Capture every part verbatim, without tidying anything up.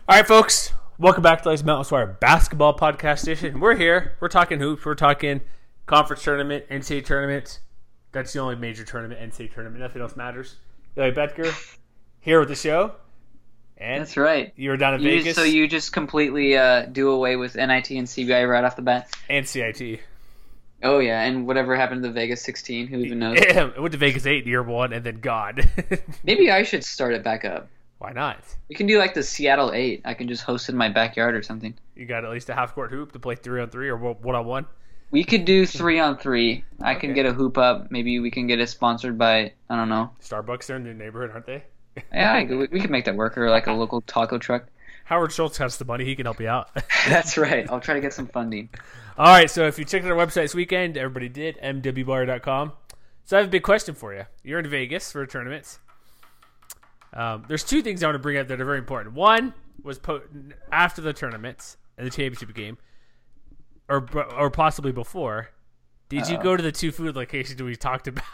All right, folks. Welcome back to the Mountain Swire Basketball Podcast Edition. We're here. We're talking hoops. We're talking conference tournament, N C A A tournament. That's the only major tournament, N C A A tournament. Nothing else matters. Billy Betker here with the show. And that's right. You were down in you Vegas. Just, so you just completely uh, do away with N I T and C B I right off the bat? And C I T. Oh, yeah. And whatever happened to the Vegas sixteen, who even knows? It went to Vegas eight in year one and then gone. Maybe I should start it back up. Why not? You can do like the Seattle eight. I can just host it in my backyard or something. You got at least a half-court hoop to play three on three or one-on-one? We could do three on three. I okay. can get a hoop up. Maybe we can get it sponsored by, I don't know. Starbucks are in the neighborhood, aren't they? Yeah, I, we could make that work, or like a local taco truck. Howard Schultz has the money. He can help you out. That's right. I'll try to get some funding. All right, so if you checked out our website this weekend, everybody did, m w bar dot com. So I have a big question for you. You're in Vegas for a tournament. Um, there's two things I want to bring up that are very important. One was po- after the tournament and the championship game, or or possibly before. Did Uh-oh. you go to the two food locations we talked about?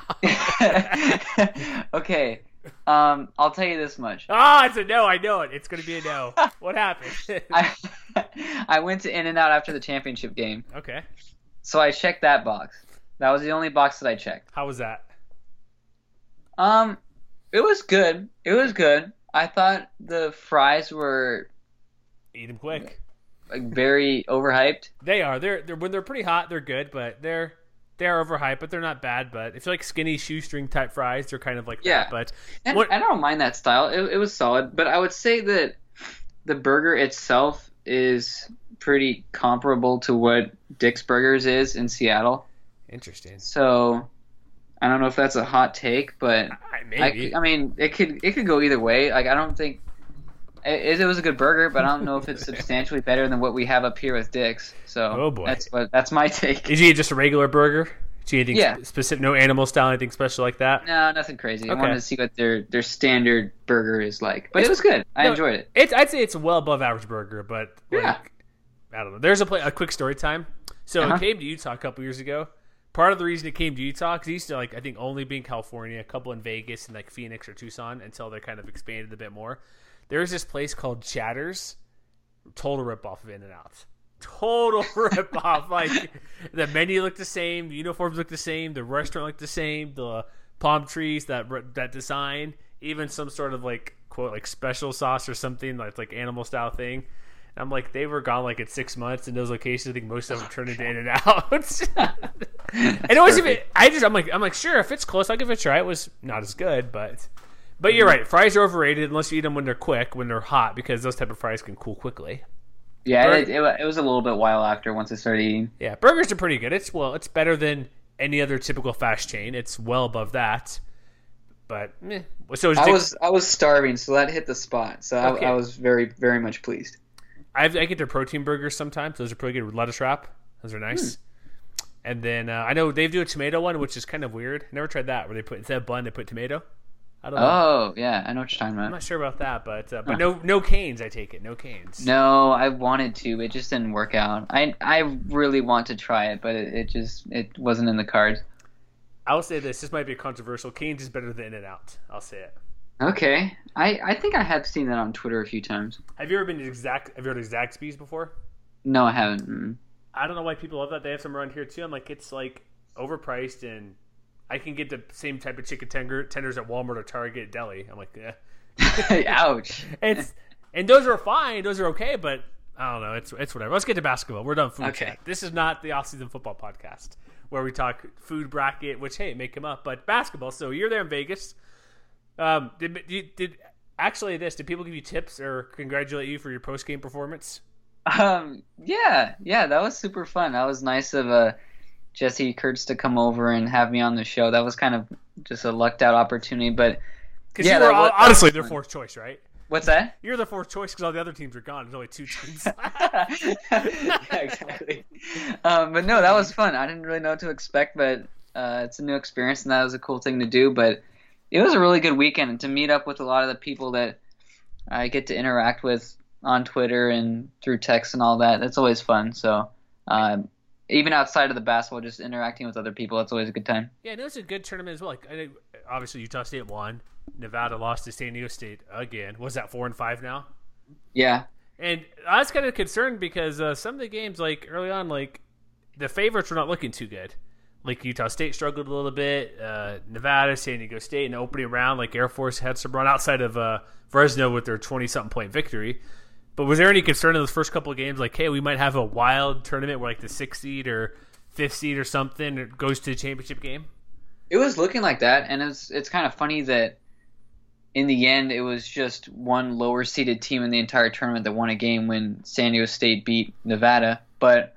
Okay, um, I'll tell you this much. Ah, oh, it's a no. I know it. It's going to be a no. What happened? I I went to In-N-Out after the championship game. Okay. So I checked that box. That was the only box that I checked. How was that? Um. It was good. It was good. I thought the fries were eat them quick, like very overhyped. They are. They're they're when they're pretty hot, they're good, but they're they're overhyped, but they're not bad. But if you like skinny shoestring type fries, they're kind of like yeah. that. But and what, I don't mind that style. It, it was solid, but I would say that the burger itself is pretty comparable to what Dick's Burgers is in Seattle. Interesting. So. I don't know if that's a hot take, but maybe. I, I mean, it could it could go either way. Like I don't think it, it was a good burger, but I don't know if it's substantially better than what we have up here with Dick's. So oh boy, that's what that's my take. Did you eat just a regular burger? Did you eat anything yeah. specific? No animal style, anything special like that? No, nothing crazy. Okay. I wanted to see what their their standard burger is like, but it's, it was good. I no, enjoyed it. It's I'd say it's a well above average burger, but like, yeah, I don't know. There's a play, a quick story time. So uh-huh. it came to Utah a couple years ago. Part of the reason it came to Utah, because it used to, like, I think, only be in California, a couple in Vegas, and, like, Phoenix or Tucson, until they kind of expanded a bit more. There's this place called Chatters. Total ripoff of In-N-Out. Total ripoff. Like, the menu looked the same, the uniforms looked the same, the restaurant looked the same, the palm trees, that that design, even some sort of, like, quote, like, special sauce or something, like, like animal-style thing. I'm like, they were gone like in six months in those locations. I think most of them turned into In-N-Out. And it wasn't even. I just, I'm like, I'm like, sure, if it's close, I'll give it a try. It was not as good, but, but you're right. Fries are overrated unless you eat them when they're quick, when they're hot, because those type of fries can cool quickly. Yeah, Bur- it, it, it was a little bit while after once I started eating. Yeah, burgers are pretty good. It's well, it's better than any other typical fast chain. It's well above that. But eh. so I was I was starving, so that hit the spot. So okay. I, I was very very much pleased. I, I get their protein burgers sometimes. Those are pretty good with lettuce wrap. Those are nice. Hmm. And then uh, I know they do a tomato one, which is kind of weird. Never tried that, where they put instead of bun, they put tomato. I don't know. Oh yeah, I know what you're talking about. I'm not sure about that, but uh, but huh. no no canes. I take it, no canes. No, I wanted to, it just didn't work out. I I really want to try it, but it, it just it wasn't in the cards. I'll say this: this might be controversial. Canes is better than In-N-Out. I'll say it. Okay, I, I think I have seen that on Twitter a few times. Have you ever been to exact? Have you heard of Zaxby's before? No, I haven't. Mm. I don't know why people love that. They have some around here too. I'm like, it's like overpriced, and I can get the same type of chicken tender, tenders at Walmart or Target, deli. I'm like, eh. Ouch. It's and those are fine. Those are okay, but I don't know. It's it's whatever. Let's get to basketball. We're done food okay. chat. This is not the off-season football podcast where we talk food bracket, which hey, may come up, but basketball. So you're there in Vegas. Um, did, did did actually this? Did people give you tips or congratulate you for your post game performance? Um, yeah, yeah, that was super fun. That was nice of uh, Jesse Kurtz to come over and have me on the show. That was kind of just a lucked out opportunity, but because yeah, you were was, honestly their fourth choice, right? What's that? You're the fourth choice because all the other teams are gone. There's only two teams. Yeah, exactly. Um, but no, that was fun. I didn't really know what to expect, but uh, it's a new experience, and that was a cool thing to do. But it was a really good weekend, and to meet up with a lot of the people that I get to interact with on Twitter and through text and all that, that's always fun. So um, even outside of the basketball, just interacting with other people, that's always a good time. Yeah, and it was a good tournament as well. Like, I, obviously, Utah State won. Nevada lost to San Diego State again. Was that four and five now? Yeah. And I was kind of concerned because uh, some of the games, like early on, like the favorites were not looking too good. Like Utah State struggled a little bit. Uh, Nevada, San Diego State, in the opening round, like Air Force had some run outside of uh, Fresno with their twenty-something point victory. But was there any concern in those first couple of games, like, hey, we might have a wild tournament where like the sixth seed or fifth seed or something goes to the championship game? It was looking like that, and it's it's kind of funny that in the end it was just one lower seeded team in the entire tournament that won a game when San Diego State beat Nevada. But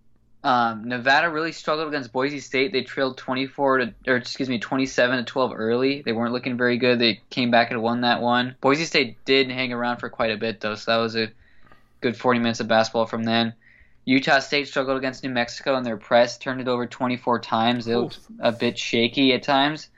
um, Nevada really struggled against Boise State. They trailed twenty-four to, or excuse me, twenty-seven to twelve early. They weren't looking very good. They came back and won that one. Boise State did hang around for quite a bit though, so that was a good forty minutes of basketball from then. Utah State struggled against New Mexico in their press, turned it over twenty-four times. It looked a bit shaky at times.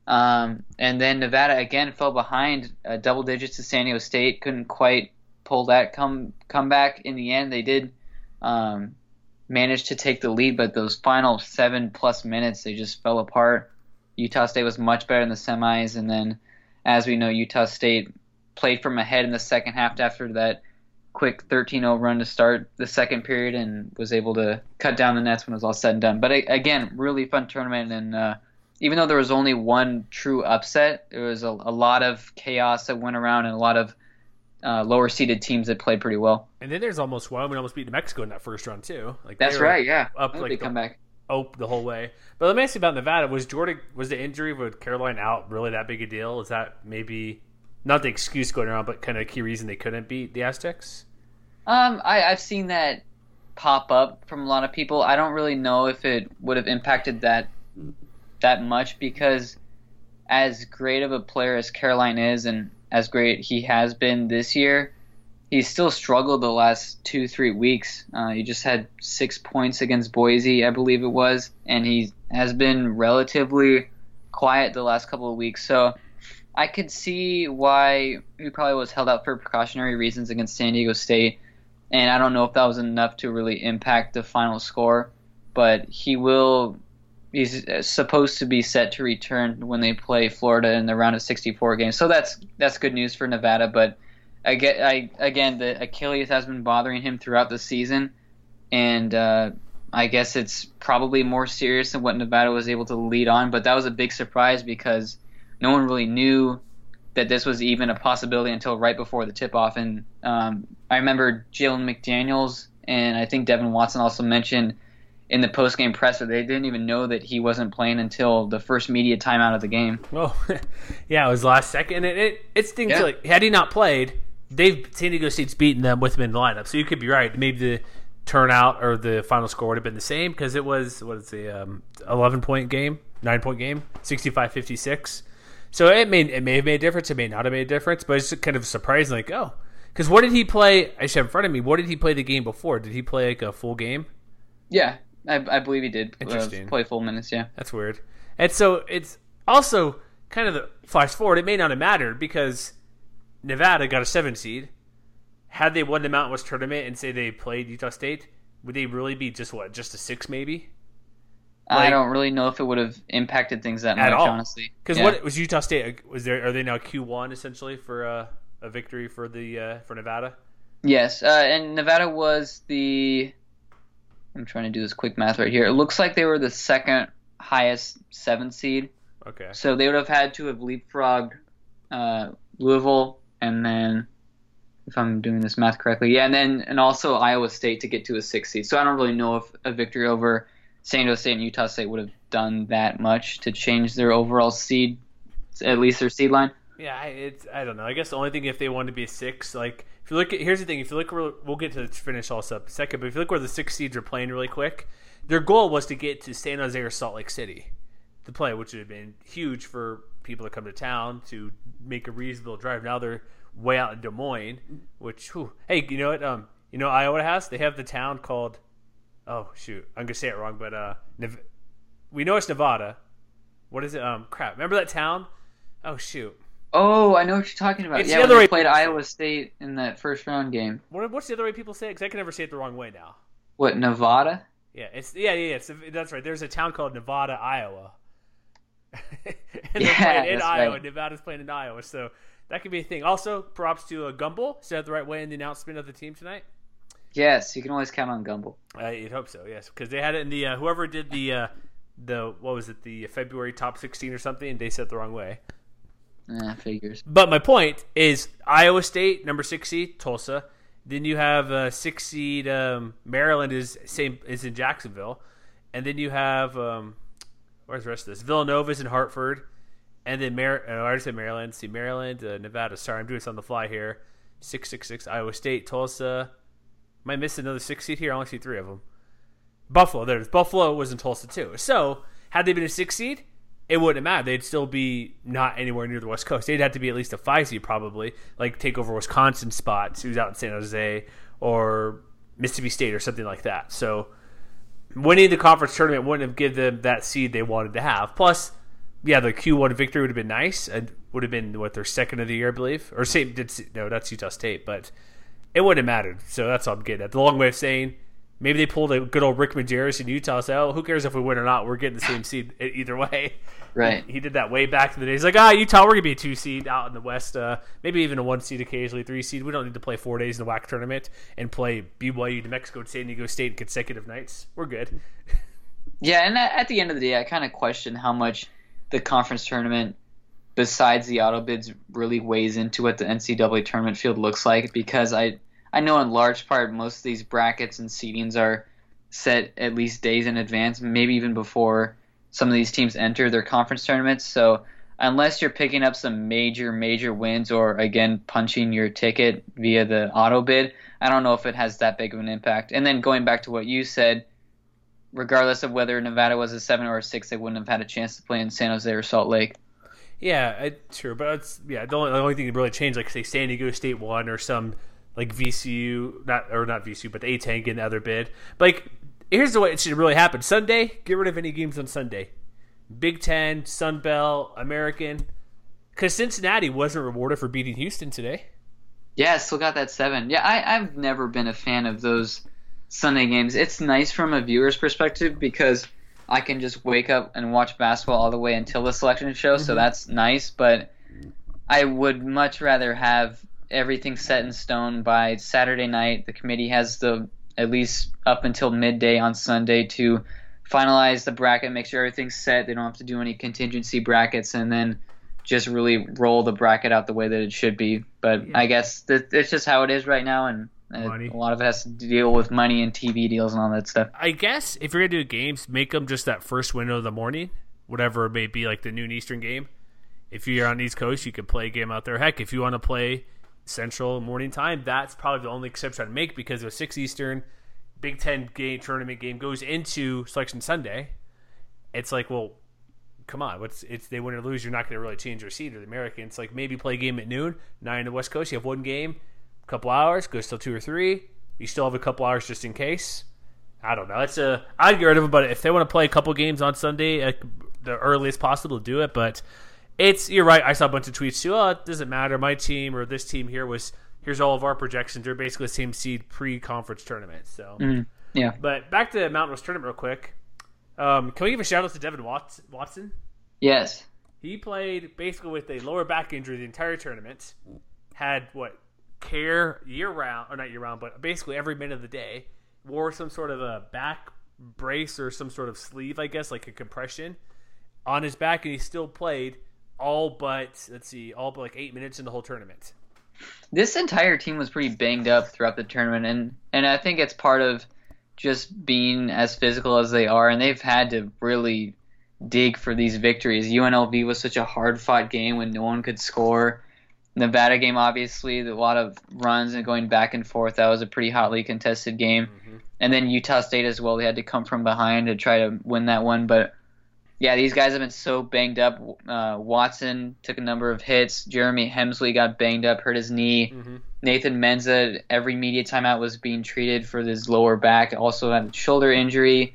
Um, and then Nevada again fell behind uh, double digits to San Diego State. Couldn't quite pull that come comeback in the end. They did um, manage to take the lead, but those final seven plus minutes, they just fell apart. Utah State was much better in the semis, and then, as we know, Utah State played from ahead in the second half after that quick thirteen oh run to start the second period and was able to cut down the nets when it was all said and done. But again, really fun tournament, and uh, even though there was only one true upset, there was a, a lot of chaos that went around and a lot of uh, lower seeded teams that played pretty well. And then there's almost Wyoming almost beat New Mexico in that first round too. Like that's right, yeah. Up like come back. Up the whole way. But let me ask you about Nevada. Was Jordan was the injury with Caroline out really that big a deal? Is that maybe not the excuse going around, but kind of a key reason they couldn't beat the Aztecs? Um, I, I've seen that pop up from a lot of people. I don't really know if it would have impacted that that much because as great of a player as Caroline is and as great he has been this year, he's still struggled the last two, three weeks. Uh, he just had six points against Boise, I believe it was, and he has been relatively quiet the last couple of weeks. So I could see why he probably was held out for precautionary reasons against San Diego State, and I don't know if that was enough to really impact the final score, but he will he's supposed to be set to return when they play Florida in the round of sixty-four games. So that's that's good news for Nevada, but I get, I, again, the Achilles has been bothering him throughout the season, and uh, I guess it's probably more serious than what Nevada was able to lead on, but that was a big surprise because no one really knew that this was even a possibility until right before the tip-off. And um, I remember Jalen McDaniels and I think Devin Watson also mentioned in the post-game presser they didn't even know that he wasn't playing until the first media timeout of the game. Oh, yeah, it was last second. It it, it stinks. Yeah. Like, had he not played, they've San Diego State's beaten them with him in the lineup. So you could be right. Maybe the turnout or the final score would have been the same because it was, what is the um, eleven-point game, nine-point game, sixty-five fifty-six. So it may it may have made a difference. It may not have made a difference, but it's kind of surprising. Like, oh, because what did he play? I should have in front of me. What did he play the game before? Did he play like a full game? Yeah, I, I believe he did. Interesting. Uh, play full minutes. Yeah, that's weird. And so it's also kind of the flash forward. It may not have mattered because Nevada got a seven seed. Had they won the Mountain West tournament and say they played Utah State, would they really be just what, just a six maybe? Like, I don't really know if it would have impacted things that much, all. honestly. Because yeah. what was Utah State? Was there? Are they now Q one essentially for uh, a victory for the uh, for Nevada? Yes, uh, and Nevada was the. I'm trying to do this quick math right here. It looks like they were the second highest seven seed. Okay. So they would have had to have leapfrogged uh, Louisville, and then, if I'm doing this math correctly, yeah, and then and also Iowa State to get to a six seed. So I don't really know if a victory over San Diego State and Utah State would have done that much to change their overall seed, at least their seed line. Yeah, it's I don't know. I guess the only thing if they wanted to be a six, like if you look at here's the thing, if you look where we'll get to finish all this up in a second, but if you look where the six seeds are playing really quick, their goal was to get to San Jose or Salt Lake City to play, which would have been huge for people to come to town to make a reasonable drive. Now they're way out in Des Moines, which whew, hey, you know what? Um, you know what Iowa has? They have the town called. Oh shoot, I'm gonna say it wrong, but uh, Nev- we know it's Nevada. What is it? Um, crap. Remember that town? Oh shoot. Oh, I know what you're talking about. It's yeah, the when other they way played Iowa State in that first round game. What, what's the other way people say it? Because I can never say it the wrong way now. What, Nevada? Yeah, it's yeah, yeah, it's, that's right. There's a town called Nevada, Iowa. and they're Yeah, playing in that's Iowa. right. Nevada's playing in Iowa, so that could be a thing. Also, props to uh, Gumbel. Said it the right way in the announcement of the team tonight. Yes, you can always count on Gumbel. I hope so. Yes, because they had it in the uh, whoever did the uh, the what was it the February top sixteen or something. They said it the wrong way. Yeah, figures. But my point is Iowa State number six seed Tulsa. Then you have uh, six seed um, Maryland is same is in Jacksonville, and then you have um, where's the rest of this? Villanova's in Hartford, and then Mar- oh, I already said Maryland. See Maryland, uh, Nevada. Sorry, I'm doing this on the fly here. Six six six Iowa State, Tulsa. Am I missing another six seed here? I only see three of them. Buffalo. There's Buffalo was in Tulsa too. So had they been a six seed, it wouldn't have mattered. They'd still be not anywhere near the West Coast. They'd have to be at least a five seed probably, like take over Wisconsin spots, who's out in San Jose, or Mississippi State or something like that. So winning the conference tournament wouldn't have given them that seed they wanted to have. Plus, yeah, the Q one victory would have been nice. It would have been, what, their second of the year, I believe? Or same, did, no, that's Utah State, but it wouldn't have mattered. So that's all I'm getting at. The long way of saying maybe they pulled a good old Rick Majerus in Utah. So, oh, who cares if we win or not? We're getting the same seed either way. Right. He, he did that way back in the day. He's like, ah, Utah, we're going to be a two seed out in the West. Uh, maybe even a one seed occasionally, three seed. We don't need to play four days in the W A C tournament and play B Y U, New Mexico, San Diego State in consecutive nights. We're good. Yeah, and at the end of the day, I kind of question how much the conference tournament, besides the auto bids, really weighs into what the N C double A tournament field looks like, because I I know in large part most of these brackets and seedings are set at least days in advance, maybe even before some of these teams enter their conference tournaments. So unless you're picking up some major, major wins or, again, punching your ticket via the auto bid, I don't know if it has that big of an impact. And then going back to what you said, regardless of whether Nevada was a seven or a six, they wouldn't have had a chance to play in San Jose or Salt Lake. Yeah, it's true. But it's, yeah, the only, the only thing that really changed, like, say, San Diego State won or some, like, V C U, not or not V C U, but the A ten getting the other bid. But, like, here's the way it should really happen. Sunday, get rid of any games on Sunday. Big Ten, Sun Belt, American. Because Cincinnati wasn't rewarded for beating Houston today. Yeah, still got that seven. Yeah, I, I've never been a fan of those Sunday games. It's nice from a viewer's perspective because I can just wake up and watch basketball all the way until the selection show, mm-hmm. so that's nice. But I would much rather have everything set in stone by Saturday night. The committee has the at least up until midday on Sunday to finalize the bracket, make sure everything's set. They don't have to do any contingency brackets, and then just really roll the bracket out the way that it should be. But yeah. I guess that it's just how it is right now, and money. A lot of it has to deal with money and T V deals and all that stuff. I guess if you're going to do games, make them just that first window of the morning, whatever it may be, like the noon Eastern game. If you're on the East Coast, you could play a game out there. Heck, if you want to play Central morning time, that's probably the only exception I'd make because the six Eastern Big Ten game tournament game goes into Selection Sunday. It's like, well, come on, what's it's they win or lose, you're not going to really change your seed or the American. It's like maybe play a game at noon, nine on the West Coast. You have one game, a couple hours, goes till two or three. You still have a couple hours just in case. I don't know. It's a I'd get rid of them, but if they want to play a couple games on Sunday at the earliest possible, do it. But it's you're right. I saw a bunch of tweets too. Oh, it doesn't matter. My team or this team here was. Here's all of our projections. They're basically the same seed pre-conference tournament. So, mm, yeah. But back to Mountain West tournament real quick. Um, can we give a shout out to Devin Watson? Yes. He played basically with a lower back injury the entire tournament. Had what care year round, or not year round, but basically every minute of the day. Wore some sort of a back brace or some sort of sleeve, I guess, like a compression on his back, and he still played all but let's see, all but like eight minutes in the whole tournament. This entire team was pretty banged up throughout the tournament, and, and I think it's part of just being as physical as they are, and they've had to really dig for these victories. U N L V was such a hard-fought game when no one could score. Nevada game, obviously, a lot of runs and going back and forth. That was a pretty hotly contested game. Mm-hmm. And then Utah State as well. They had to come from behind to try to win that one, but yeah, these guys have been so banged up. Uh, Watson took a number of hits. Jeremy Hemsley got banged up, hurt his knee. Mm-hmm. Nathan Menza, every media timeout was being treated for his lower back. Also had a shoulder injury.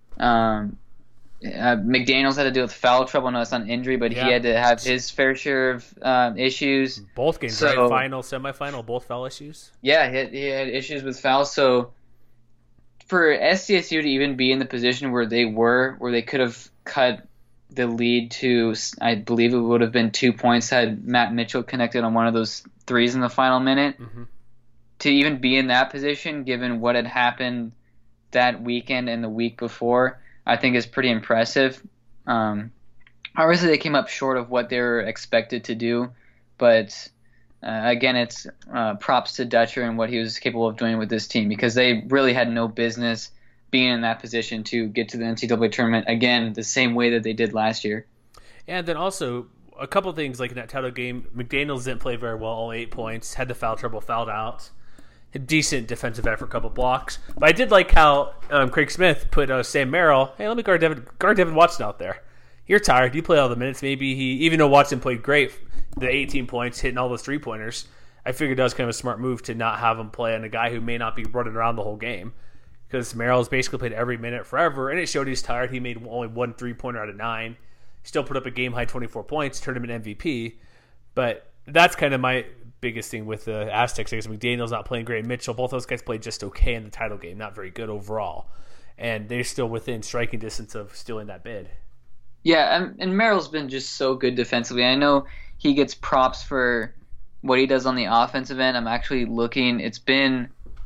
Um, uh, McDaniels had to deal with foul trouble. No, it's not an injury, but yeah. He had to have his fair share of um, issues. Both games, so, right? Final, semifinal, both foul issues. Yeah, he had, he had issues with fouls. So for S D S U to even be in the position where they were, where they could have cut the lead to, I believe it would have been two points had Matt Mitchell connected on one of those threes in the final minute. Mm-hmm. To even be in that position, given what had happened that weekend and the week before, I think is pretty impressive. Um, obviously, they came up short of what they were expected to do, but uh, again, it's uh, props to Dutcher and what he was capable of doing with this team, because they really had no business being in that position to get to the N C double A tournament again the same way that they did last year. And then also a couple of things, like in that title game, McDaniels didn't play very well, all eight points, had the foul trouble, fouled out. A decent defensive effort, couple blocks. But I did like how um, Craig Smith put uh, Sam Merrill, hey, let me guard Devin, guard Devin Watson out there. You're tired. You play all the minutes. Maybe he, even though Watson played great, the eighteen points, hitting all those three-pointers, I figured that was kind of a smart move to not have him play on a guy who may not be running around the whole game. Because Merrill's basically played every minute forever, and it showed he's tired. He made only one three-pointer out of nine. Still put up a game-high twenty-four points, tournament M V P. But that's kind of my biggest thing with the Aztecs. I guess McDaniel's not playing great. Mitchell, both those guys played just okay in the title game, not very good overall. And they're still within striking distance of stealing that bid. Yeah, and, and Merrill's been just so good defensively. I know he gets props for what he does on the offensive end. I'm actually looking. It's been...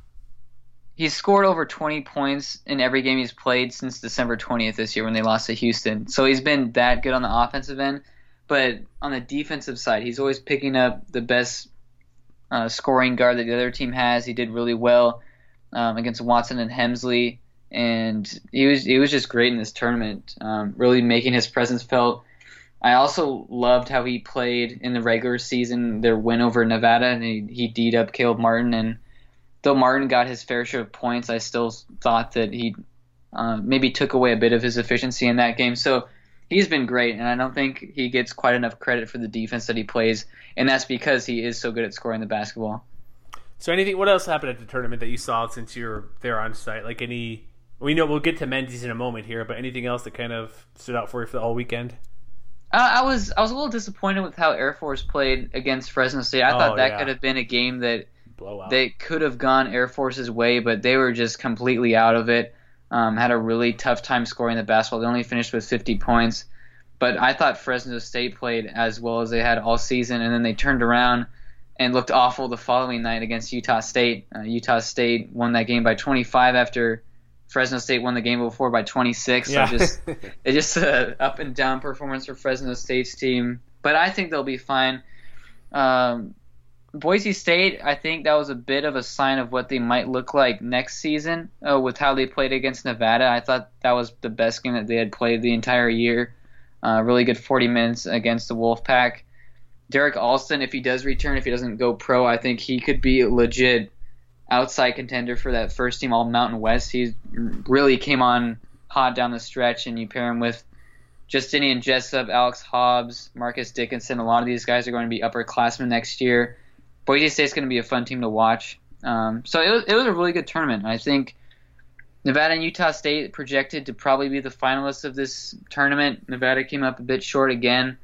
He's scored over twenty points in every game he's played since December twentieth this year when they lost to Houston. So he's been that good on the offensive end. But on the defensive side, he's always picking up the best uh, scoring guard that the other team has. He did really well um, against Watson and Hemsley. And he was he was just great in this tournament, um, really making his presence felt. I also loved how he played in the regular season, their win over Nevada, and he, he D'd up Caleb Martin. And though Martin got his fair share of points, I still thought that he uh, maybe took away a bit of his efficiency in that game. So he's been great, and I don't think he gets quite enough credit for the defense that he plays, and that's because he is so good at scoring the basketball. So anything? What else happened at the tournament that you saw since you're there on site? Like any? We know we'll get to Menzies in a moment here, but anything else that kind of stood out for you for the whole weekend? Uh, I was I was a little disappointed with how Air Force played against Fresno State. I oh, thought that yeah. could have been a game that Blowout. They could have gone Air Force's way, but they were just completely out of it. Um, had a really tough time scoring the basketball. They only finished with fifty points. But I thought Fresno State played as well as they had all season, and then they turned around and looked awful the following night against Utah State. Uh, Utah State won that game by twenty-five after Fresno State won the game before by twenty-six. Yeah. So just it's just an up and down performance for Fresno State's team. But I think they'll be fine. Um, Boise State, I think that was a bit of a sign of what they might look like next season uh, with how they played against Nevada. I thought that was the best game that they had played the entire year. Uh, really good forty minutes against the Wolfpack. Derek Alston, if he does return, if he doesn't go pro, I think he could be a legit outside contender for that first team All-Mountain West. He really came on hot down the stretch, and you pair him with Justinian Jessup, Alex Hobbs, Marcus Dickinson. A lot of these guys are going to be upperclassmen next year. Boise State's going to be a fun team to watch. Um, so it was, it was a really good tournament. I think Nevada and Utah State projected to probably be the finalists of this tournament. Nevada came up a bit short again.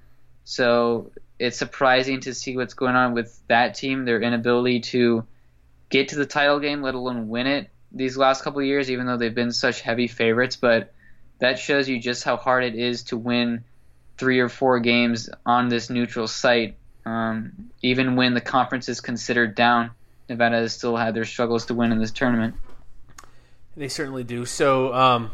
So it's surprising to see what's going on with that team, their inability to get to the title game, let alone win it these last couple of years, even though they've been such heavy favorites. But that shows you just how hard it is to win three or four games on this neutral site. Um, even when the conference is considered down, Nevada has still had their struggles to win in this tournament. They certainly do. So um,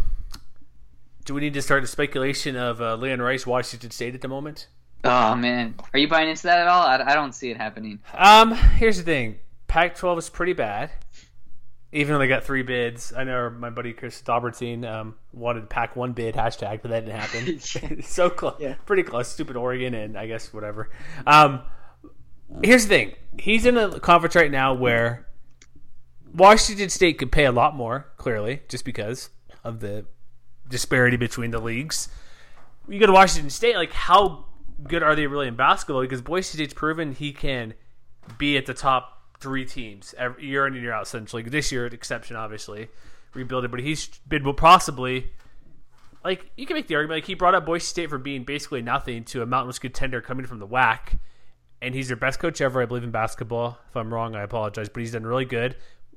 do we need to start the speculation of uh, Leon Rice, Washington State at the moment? Oh, man. Are you buying into that at all? I, I don't see it happening. Um, here's the thing. Pac twelve is pretty bad, even though they got three bids. I know my buddy Chris Daubertine um, wanted Pac one bid, hashtag, but that didn't happen. So close. Yeah. Pretty close. Stupid Oregon and I guess whatever. Um, here's the thing. He's in a conference right now where Washington State could pay a lot more, clearly, just because of the disparity between the leagues. You go to Washington State, like, how good are they really in basketball? Because Boise State's proven he can be at the top three teams every year in and year out, essentially. This year, exception, obviously, rebuilded, but he's been possibly, like, you can make the argument, like, he brought up Boise State from being basically nothing to a Mountain West contender coming from the W A C, and he's their best coach ever, I believe, in basketball. If I'm wrong, I apologize, but he's done really good,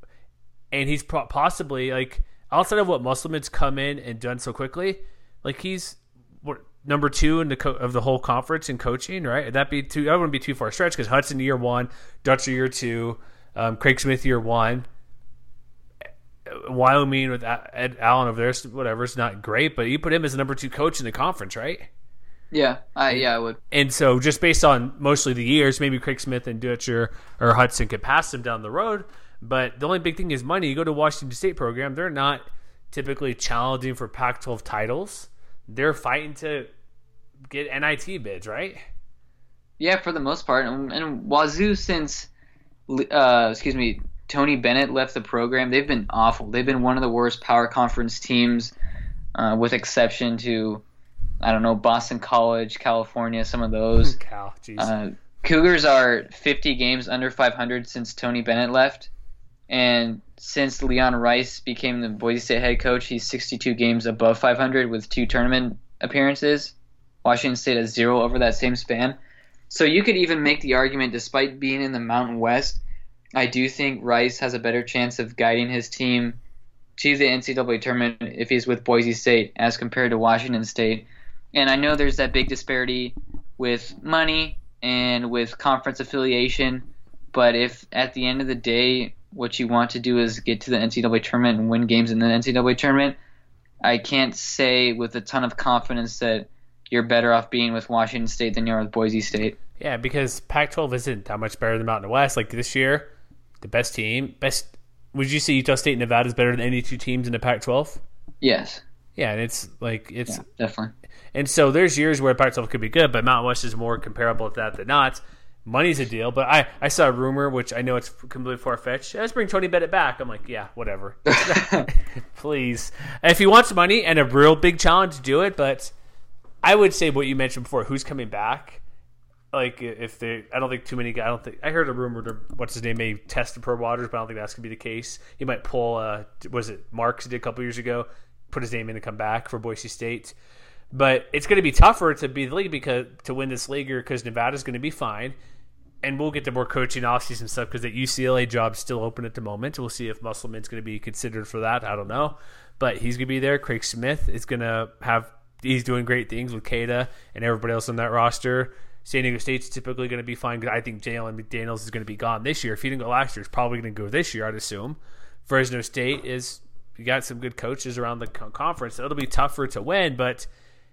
and he's possibly, like, outside of what Musselman's come in and done so quickly, like, he's number two in the co- of the whole conference in coaching, right? Would that be too? That wouldn't be too far a stretch because Hudson year one, Dutcher year two, um, Craig Smith year one. Wyoming with Ed Allen over there, whatever, it's not great, but you put him as the number two coach in the conference, right? Yeah, I yeah I would. And so just based on mostly the years, maybe Craig Smith and Dutcher or Hudson could pass him down the road. But the only big thing is money. You go to Washington State program, they're not typically challenging for Pac twelve titles. They're fighting to get N I T bids, right? Yeah, for the most part. And, and Wazoo, since uh, excuse me, Tony Bennett left the program, they've been awful. They've been one of the worst power conference teams, uh, with exception to, I don't know, Boston College, California, some of those. Cal, jeez. Uh, Cougars are fifty games under five hundred since Tony Bennett left. And since Leon Rice became the Boise State head coach, he's sixty-two games above five hundred with two tournament appearances. Washington State has zero over that same span. So you could even make the argument, despite being in the Mountain West, I do think Rice has a better chance of guiding his team to the N C double A tournament if he's with Boise State as compared to Washington State. And I know there's that big disparity with money and with conference affiliation, but if at the end of the day what you want to do is get to the N C double A tournament and win games in the N C double A tournament, I can't say with a ton of confidence that you're better off being with Washington State than you are with Boise State. Yeah, because Pac twelve isn't that much better than Mountain West. Like this year, the best team, best. Would you say Utah State and Nevada is better than any two teams in the Pac twelve? Yes. Yeah, and it's like it's yeah, definitely. And so there's years where Pac twelve could be good, but Mountain West is more comparable to that than not. Money's a deal, but I, I saw a rumor, which I know it's completely far-fetched. Let's bring Tony Bennett back. I'm like, yeah, whatever. Please. If he wants money and a real big challenge, do it, but I would say what you mentioned before, who's coming back. Like, if they, I don't think too many guys, I don't think, I heard a rumor that, what's his name, may test the pro waters, but I don't think that's going to be the case. He might pull, uh, was it Marks did a couple years ago, put his name in to come back for Boise State. But it's going to be tougher to be the league because to win this league because Nevada's going to be fine. And we'll get to more coaching offseason stuff because that U C L A job's still open at the moment. We'll see if Musselman's going to be considered for that. I don't know. But he's going to be there. Craig Smith is going to have – he's doing great things with Cada and everybody else on that roster. San Diego State's typically going to be fine. I think Jalen McDaniels is going to be gone this year. If he didn't go last year, he's probably going to go this year, I'd assume. Fresno State is – you got some good coaches around the conference. So it'll be tougher to win, but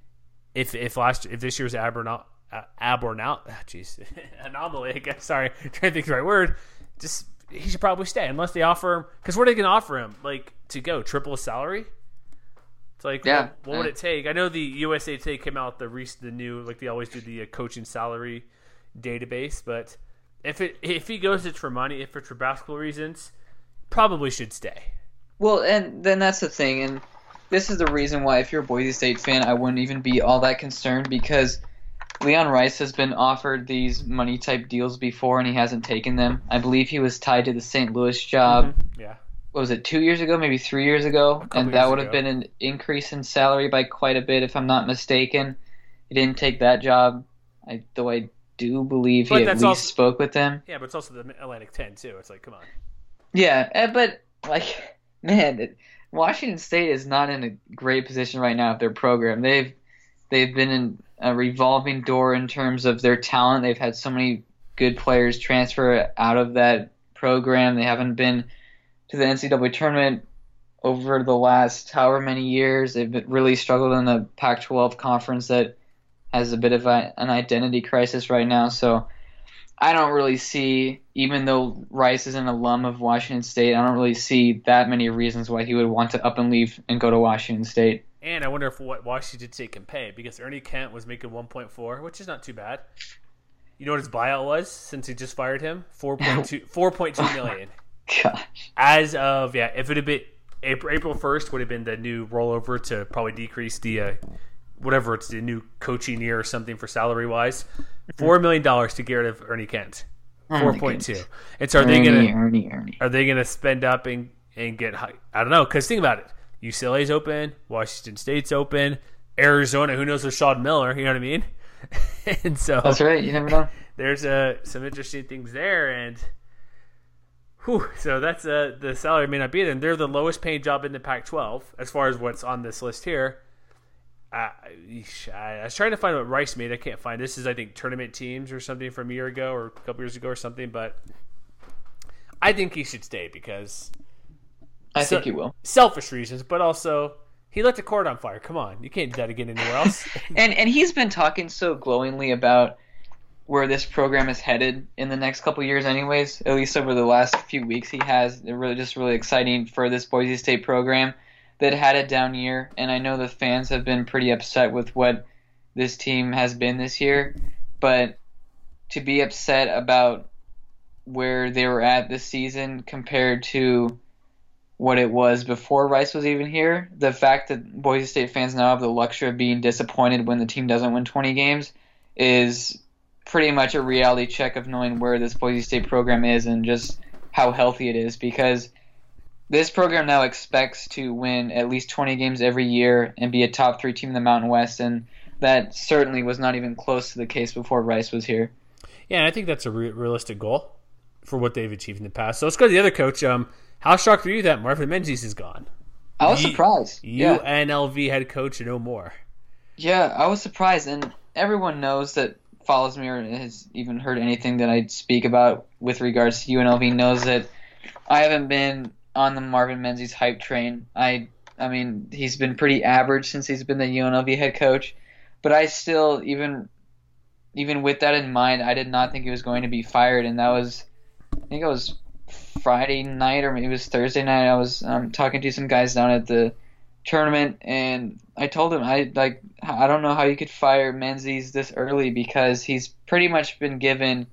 if if last if this year's Abernaut – Uh, Abernaut, oh, jeez, anomaly. I guess. Sorry, I'm trying to think of the right word. Just he should probably stay unless they offer him. Because what are they going to offer him? Like to go triple his salary? It's like, yeah, what, what yeah. would it take? I know the U S A Today came out the recent, the new, like they always do the uh, coaching salary database. But if it if he goes, it's for money. If it's for basketball reasons, probably should stay. Well, and then that's the thing, and this is the reason why if you're a Boise State fan, I wouldn't even be all that concerned because Leon Rice has been offered these money-type deals before, and he hasn't taken them. I believe he was tied to the Saint Louis job, mm-hmm. yeah. what was it, two years ago, maybe three years ago? And that would have been an increase in salary by quite a bit, if I'm not mistaken. He didn't take that job, I, though I do believe but he at least also, spoke with them. Yeah, but it's also the Atlantic ten, too. It's like, come on. Yeah, but, like, man, it, Washington State is not in a great position right now with their program. They've They've been in a revolving door in terms of their talent. They've had so many good players transfer out of that program. They haven't been to the N C double A tournament over the last however many years. They've really struggled in the Pac twelve conference that has a bit of a, an identity crisis right now. So I don't really see, even though Rice is an alum of Washington State, I don't really see that many reasons why he would want to up and leave and go to Washington State. And I wonder if what Washington State can pay because Ernie Kent was making one point four, which is not too bad. You know what his buyout was since he just fired him? four point two four point two million. Gosh. As of yeah, if it had been April April first would have been the new rollover to probably decrease the uh, whatever it's the new coaching year or something for salary wise. Four million dollars to get rid of Ernie Kent. Four point two. And so are Ernie, they gonna Ernie, Ernie. Are they gonna spend up and and get high? I don't know because think about it. U C L A's open, Washington State's open, Arizona. Who knows with Sean Miller? You know what I mean? And so that's right. You never know. There's uh, some interesting things there, and whew, so that's uh, the salary may not be there. And they're the lowest paying job in the Pac twelve as far as what's on this list here. I, I was trying to find what Rice made. I can't find. This is, I think, tournament teams or something from a year ago or a couple years ago or something. But I think he should stay because I think he will. Selfish reasons, but also he lit the court on fire. Come on, you can't do that again anywhere else. and and he's been talking so glowingly about where this program is headed in the next couple years, anyways. At least over the last few weeks, he has. They're really just really exciting for this Boise State program that had a down year, and I know the fans have been pretty upset with what this team has been this year, but to be upset about where they were at this season compared to what it was before Rice was even here, the fact that Boise State fans now have the luxury of being disappointed when the team doesn't win twenty games is pretty much a reality check of knowing where this Boise State program is and just how healthy it is, because this program now expects to win at least twenty games every year and be a top three team in the Mountain West, and that certainly was not even close to the case before Rice was here. Yeah, and I think that's a re- realistic goal for what they've achieved in the past. So let's go to the other coach. Um, how shocked were you that Marvin Menzies is gone? I was U- surprised. U N L V yeah. head coach no more. Yeah, I was surprised, and everyone knows that follows me or has even heard anything that I speak about with regards to U N L V knows that I haven't been on the Marvin Menzies hype train. I I mean, he's been pretty average since he's been the U N L V head coach, but I still, even even with that in mind, I did not think he was going to be fired, and that was, I think it was Friday night or maybe it was Thursday night. I was um, talking to some guys down at the tournament, and I told him, I like I don't know how you could fire Menzies this early, because he's pretty much been given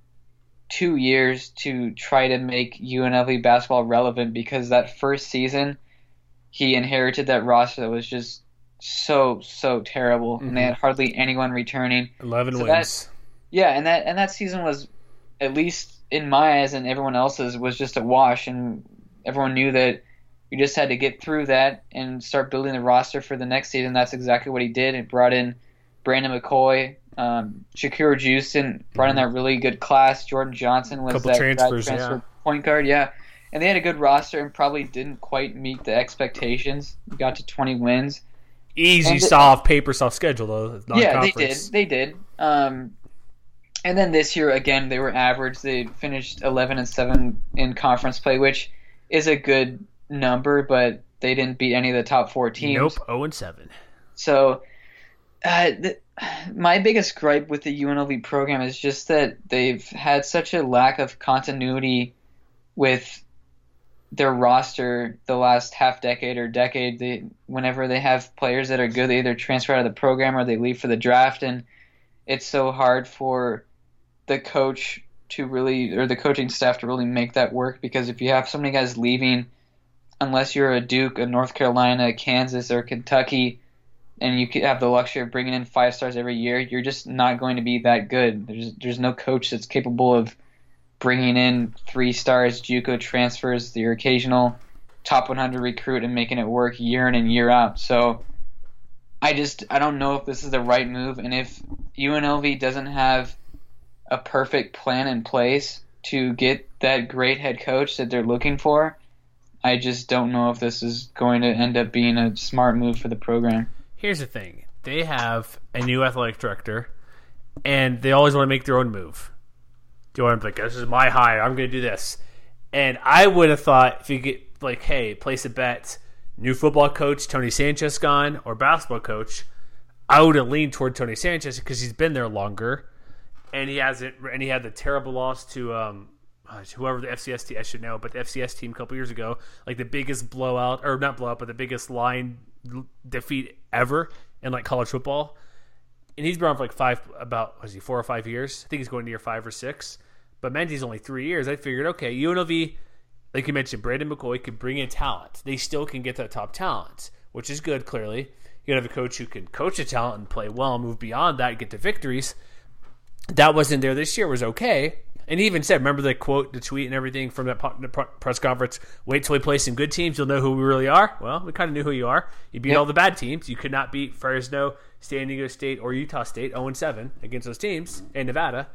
two years to try to make U N L V basketball relevant, because that first season he inherited that roster that was just so so terrible, mm-hmm. and they had hardly anyone returning. Eleven so wins. That, yeah, and that and that season was, at least in my eyes and everyone else's, was just a wash, and everyone knew that you just had to get through that and start building the roster for the next season. That's exactly what he did. It brought in Brandon McCoy. Um, Shakur Juiceton brought in that really good class. Jordan Johnson was Couple that transfers, transfer yeah. point guard, yeah. And they had a good roster and probably didn't quite meet the expectations. Got to twenty wins. Easy, and soft, paper soft schedule though. Yeah, they did. They did. Um, and then this year again, they were average. They finished eleven and seven in conference play, which is a good number, but they didn't beat any of the top four teams. Nope, zero and seven. So. Uh, the, my biggest gripe with the U N L V program is just that they've had such a lack of continuity with their roster the last half decade or decade. They, whenever they have players that are good, they either transfer out of the program or they leave for the draft, and it's so hard for the coach to really, or the coaching staff to really make that work, because if you have so many guys leaving, unless you're a Duke, a North Carolina, a Kansas, or Kentucky, and you have the luxury of bringing in five stars every year, you're just not going to be that good. There's there's no coach that's capable of bringing in three stars, JUCO transfers, your occasional top one hundred recruit, and making it work year in and year out. So I just I don't know if this is the right move, and if U N L V doesn't have a perfect plan in place to get that great head coach that they're looking for, I just don't know if this is going to end up being a smart move for the program. Here's the thing. They have a new athletic director, and they always want to make their own move. Do you want to be like, this is my hire, I'm going to do this. And I would have thought if you get, like, hey, place a bet, new football coach, Tony Sanchez gone, or basketball coach, I would have leaned toward Tony Sanchez because he's been there longer, and he hasn't, and he had the terrible loss to um, whoever the F C S team, I should know, but the F C S team a couple years ago, like the biggest blowout, or not blowout, but the biggest line defeat ever in like college football. And he's been on for like five, about, was he four or five years? I think he's going near five or six. But Menzies only three years. I figured, okay, U N L V, like you mentioned, Brandon McCoy could bring in talent. They still can get that top talent, which is good, clearly. You have a coach who can coach the talent and play well and move beyond that and get the victories. That wasn't there this year. It was okay. And he even said, remember the quote, the tweet and everything from that press conference, wait till we play some good teams, you'll know who we really are. Well, we kind of knew who you are. You beat yep. all the bad teams. You could not beat Fresno, San Diego State, or Utah State oh and seven against those teams, and Nevada.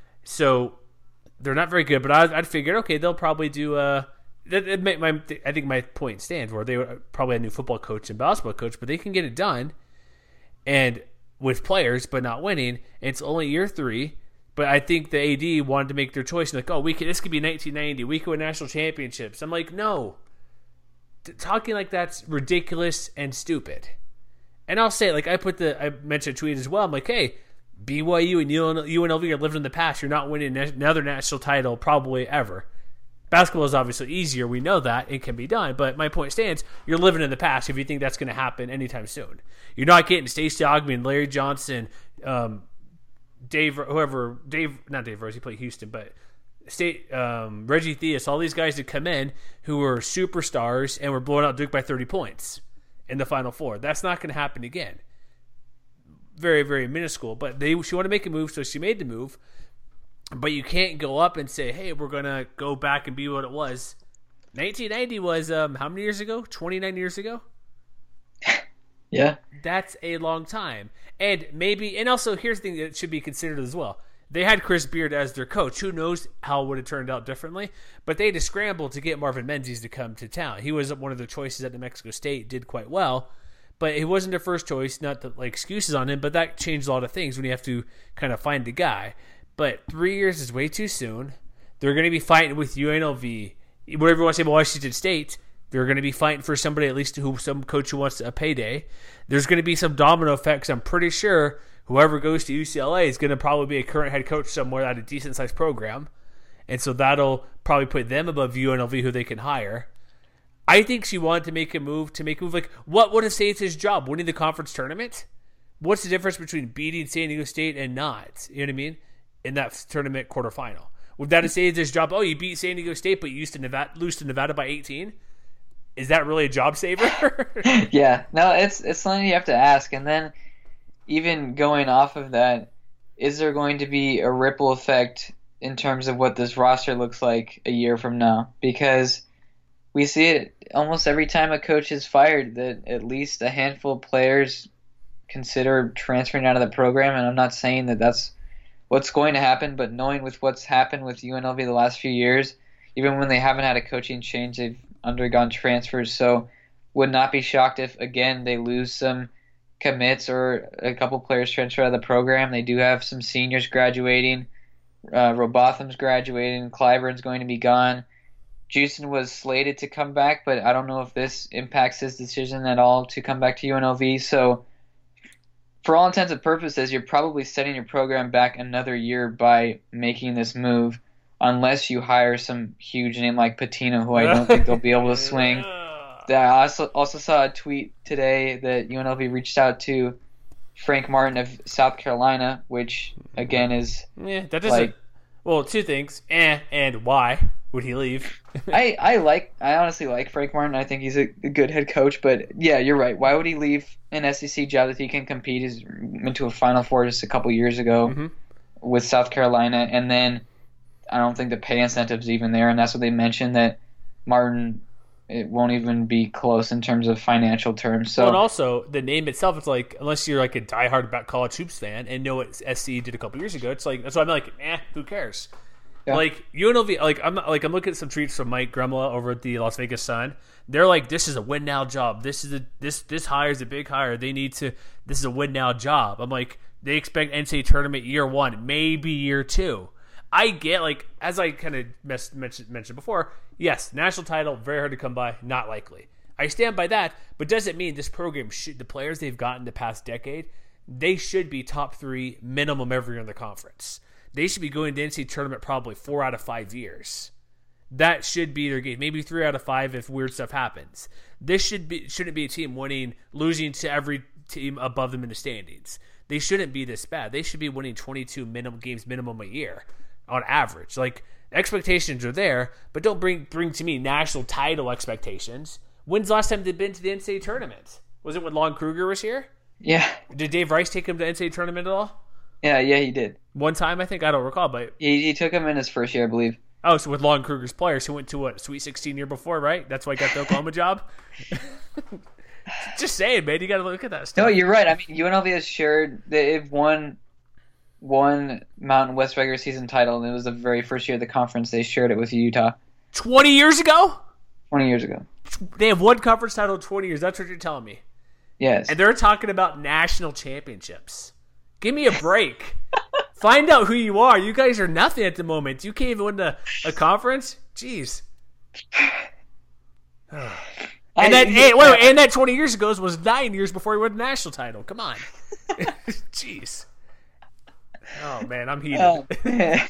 So they're not very good, but I, I'd figured, okay, they'll probably do uh, it, it may, my, I think my point stands where they would probably a new football coach and basketball coach, but they can get it done. and with players, but not winning. And it's only year three. But I think the A D wanted to make their choice. Like, oh, we could, this could be nineteen ninety. We could win national championships. I'm like, no. T- talking like that's ridiculous and stupid. And I'll say, like, I put the, I mentioned a tweet as well. I'm like, hey, B Y U and U N L V are living in the past. You're not winning another national title probably ever. Basketball is obviously easier. We know that. It can be done. But my point stands, you're living in the past if you think that's going to happen anytime soon. You're not getting Stacey Augmon, Larry Johnson, um, Dave, whoever, Dave, not Dave Rose, he played Houston, but State, um, Reggie Theus, all these guys that come in who were superstars and were blowing out Duke by thirty points in the Final Four. That's not going to happen again. Very, very minuscule. But they she wanted to make a move, so she made the move. But you can't go up and say, hey, we're going to go back and be what it was. nineteen ninety was, um, how many years ago? twenty-nine years ago? Yeah. That's a long time. And maybe, and also here's the thing that should be considered as well. They had Chris Beard as their coach. Who knows how it would have turned out differently? But they had to scramble to get Marvin Menzies to come to town. He was one of the choices at New Mexico State, did quite well. But it wasn't their first choice, not to like excuses on him, but that changed a lot of things when you have to kind of find a guy. But three years is way too soon. They're going to be fighting with U N L V. Whatever you want to say about Washington State, they're going to be fighting for somebody, at least who some coach who wants a payday. There's going to be some domino effects. I'm pretty sure whoever goes to U C L A is going to probably be a current head coach somewhere at a decent-sized program. And so that'll probably put them above U N L V, who they can hire. I think she wanted to make a move, to make a move. Like, what would have saved his job? Winning the conference tournament? What's the difference between beating San Diego State and not? You know what I mean? In that tournament quarterfinal. Would that have saved his job? Oh, you beat San Diego State, but you used to Nevada, lose to Nevada by eighteen? Is that really a job saver? Yeah. No, it's it's something you have to ask. And then even going off of that, is there going to be a ripple effect in terms of what this roster looks like a year from now? Because we see it almost every time a coach is fired that at least a handful of players consider transferring out of the program. And I'm not saying that that's what's going to happen, but knowing with what's happened with U N L V the last few years, even when they haven't had a coaching change, they've undergone transfers. So would not be shocked if, again, they lose some commits or a couple players transfer out of the program. They do have some seniors graduating. Uh, Robotham's graduating. Clyburn's going to be gone. Juicin was slated to come back, but I don't know if this impacts his decision at all to come back to U N L V. So for all intents and purposes, you're probably setting your program back another year by making this move, unless you hire some huge name like Pitino, who I don't think they'll be able to swing. I also, also saw a tweet today that U N L V reached out to Frank Martin of South Carolina, which, again, is yeah, that doesn't. Like, well, two things. Eh, and why would he leave? I, I like I honestly like Frank Martin. I think he's a good head coach. But, yeah, you're right. Why would he leave an S E C job that he can compete? He's went to a Final Four just a couple years ago mm-hmm. with South Carolina. And then I don't think the pay incentive's even there. And that's what they mentioned, that Martin – it won't even be close in terms of financial terms. So, well, and also the name itself, it's like, unless you're like a diehard college hoops fan and know what S C did a couple years ago, it's like, that's why I'm like, eh, who cares? Yeah. Like U N L V, like I'm not, like I'm looking at some tweets from Mike Gremla over at the Las Vegas Sun. They're like, this is a win now job. This is a this this hire is a big hire. They need to. This is a win now job. I'm like, they expect N C double A tournament year one, maybe year two. I get, like, as I kind of mentioned, mentioned before, yes, national title, very hard to come by, not likely. I stand by that, but doesn't mean this program, should, the players they've gotten the past decade, they should be top three minimum every year in the conference. They should be going to N C double A tournament probably four out of five years. That should be their game. Maybe three out of five if weird stuff happens. This should be shouldn't be a team winning, losing to every team above them in the standings. They shouldn't be this bad. They should be winning twenty-two minimum games minimum a year. On average, like, expectations are there, but don't bring bring to me national title expectations. When's the last time they've been to the N C double A tournament? Was it when Lon Kruger was here? Yeah. Did Dave Rice take him to N C double A tournament at all? Yeah, yeah, he did. One time, I think. I don't recall, but he, he took him in his first year, I believe. Oh, so with Lon Kruger's players, who went to what, Sweet sixteen year before, right? That's why he got the Oklahoma job. Just saying, man. You got to look at that stuff. No, you're right. I mean, U N L V has shared they've won. One Mountain West regular season title, and it was the very first year of the conference. They shared it with Utah. Twenty years ago. Twenty years ago. They have one conference title in twenty years. That's what you're telling me. Yes. And they're talking about national championships. Give me a break. Find out who you are. You guys are nothing at the moment. You can't even win a, a conference? Jeez. And I, that yeah. and, wait, and that twenty years ago was nine years before he won the national title. Come on. Jeez. Oh, man, I'm heated. Oh, man.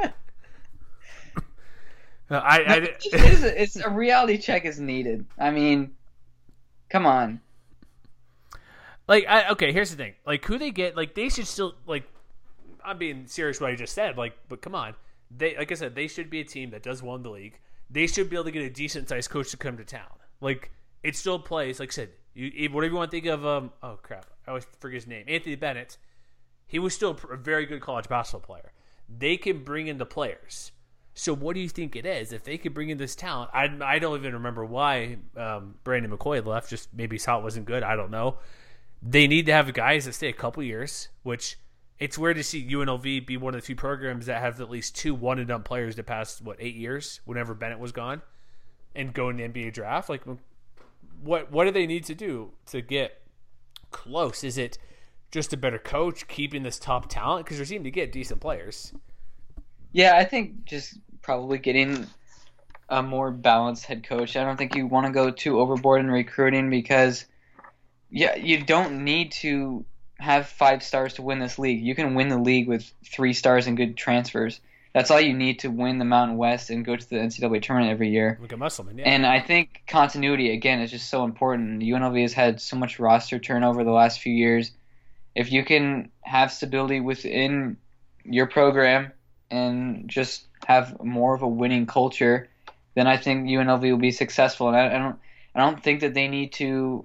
I, I, it's, it's, it's a reality check is needed. I mean, come on. Like, I, okay, here's the thing. Like, who they get, like, they should still, like, I'm being serious what I just said, like, but come on. They, like I said, they should be a team that does well in the league. They should be able to get a decent-sized coach to come to town. Like, it still plays, like I said, you, whatever you want to think of, um, oh, crap, I always forget his name, Anthony Bennett. He was still a very good college basketball player. They can bring in the players. So what do you think it is? If they could bring in this talent, I, I don't even remember why um, Brandon McCoy left, just maybe his thought wasn't good, I don't know. They need to have guys that stay a couple years, which it's weird to see U N L V be one of the few programs that have at least two one-and-done players the past, what, eight years, whenever Bennett was gone, and go in the N B A draft. Like, what what do they need to do to get close? Is it just a better coach, keeping this top talent? Because they seem to get decent players. Yeah, I think just probably getting a more balanced head coach. I don't think you want to go too overboard in recruiting because yeah, you don't need to have five stars to win this league. You can win the league with three stars and good transfers. That's all you need to win the Mountain West and go to the N C double A tournament every year. Look at Musselman, yeah. And I think continuity, again, is just so important. U N L V has had so much roster turnover the last few years. If you can have stability within your program and just have more of a winning culture, then I think U N L V will be successful. And I, I don't, I don't think that they need to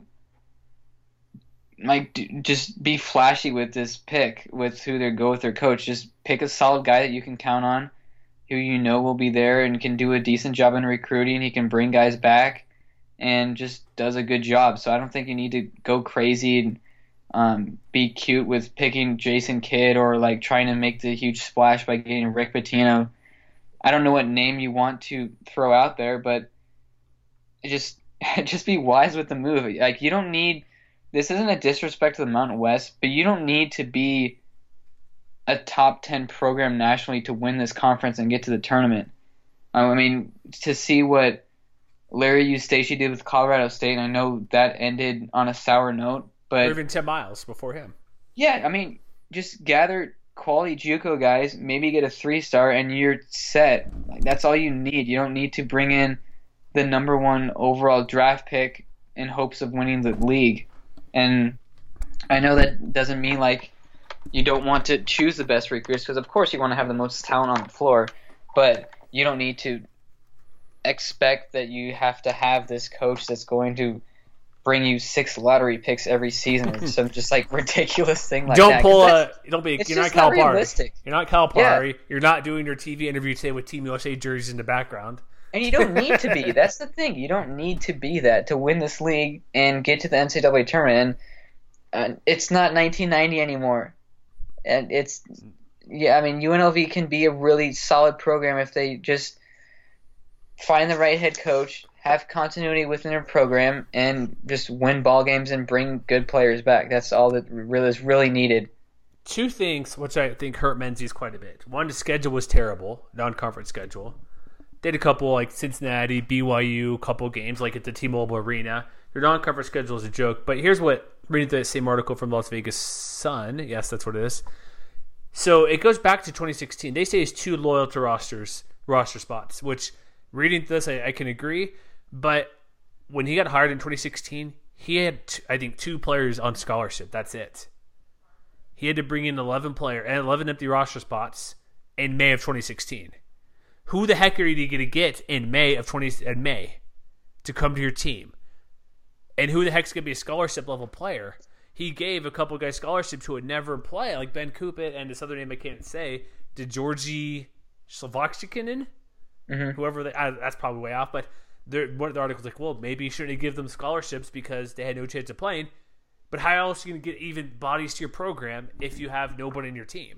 like d- just be flashy with this pick with who they go with their coach. Just pick a solid guy that you can count on, who you know will be there and can do a decent job in recruiting. He can bring guys back and just does a good job. So I don't think you need to go crazy and um, be cute with picking Jason Kidd or like trying to make the huge splash by getting Rick Pitino. I don't know what name you want to throw out there, but just just be wise with the move. Like you don't need. This isn't a disrespect to the Mountain West, but you don't need to be a top ten program nationally to win this conference and get to the tournament. Um, I mean, to see what Larry Eustace did with Colorado State, and I know that ended on a sour note, but or even ten miles before him. Yeah, I mean, just gather quality JUCO guys, maybe get a three-star, and you're set. Like, that's all you need. You don't need to bring in the number one overall draft pick in hopes of winning the league. And I know that doesn't mean like you don't want to choose the best recruits because of course you want to have the most talent on the floor, but you don't need to expect that you have to have this coach that's going to bring you six lottery picks every season or some just like ridiculous thing like don't that. Pull a, don't be. It's You're not just not Calipari. realistic. You're not Calipari. Yeah. You're not doing your T V interview today with Team U S A jerseys in the background. And you don't need to be. That's the thing. You don't need to be that to win this league and get to the N C double A tournament. And uh, it's not nineteen ninety anymore. And it's yeah. I mean, U N L V can be a really solid program if they just find the right head coach, have continuity within their program, and just win ball games and bring good players back. That's all that really is really needed. Two things which I think hurt Menzies quite a bit. One, the schedule was terrible, non-conference schedule. They had a couple like Cincinnati, B Y U, couple games like at the T-Mobile Arena. Their non-conference schedule is a joke. But here's what, reading the same article from Las Vegas Sun. Yes, that's what it is. So it goes back to twenty sixteen. They say it's two loyal to rosters, roster spots, which reading this, I, I can agree. But when he got hired in twenty sixteen, he had, t- I think, two players on scholarship. That's it. He had to bring in eleven player and eleven empty roster spots in May of twenty sixteen. Who the heck are you going to get in May of twenty in May to come to your team? And who the heck's going to be a scholarship level player? He gave a couple guys scholarships who would never play, like Ben Kupit and this other name I can't say, to Georgi Slovakshikinen, mm-hmm. whoever they, I, that's probably way off. But one of the articles like, well, maybe you shouldn't give them scholarships because they had no chance of playing. But how else are you going to get even bodies to your program if you have nobody in your team?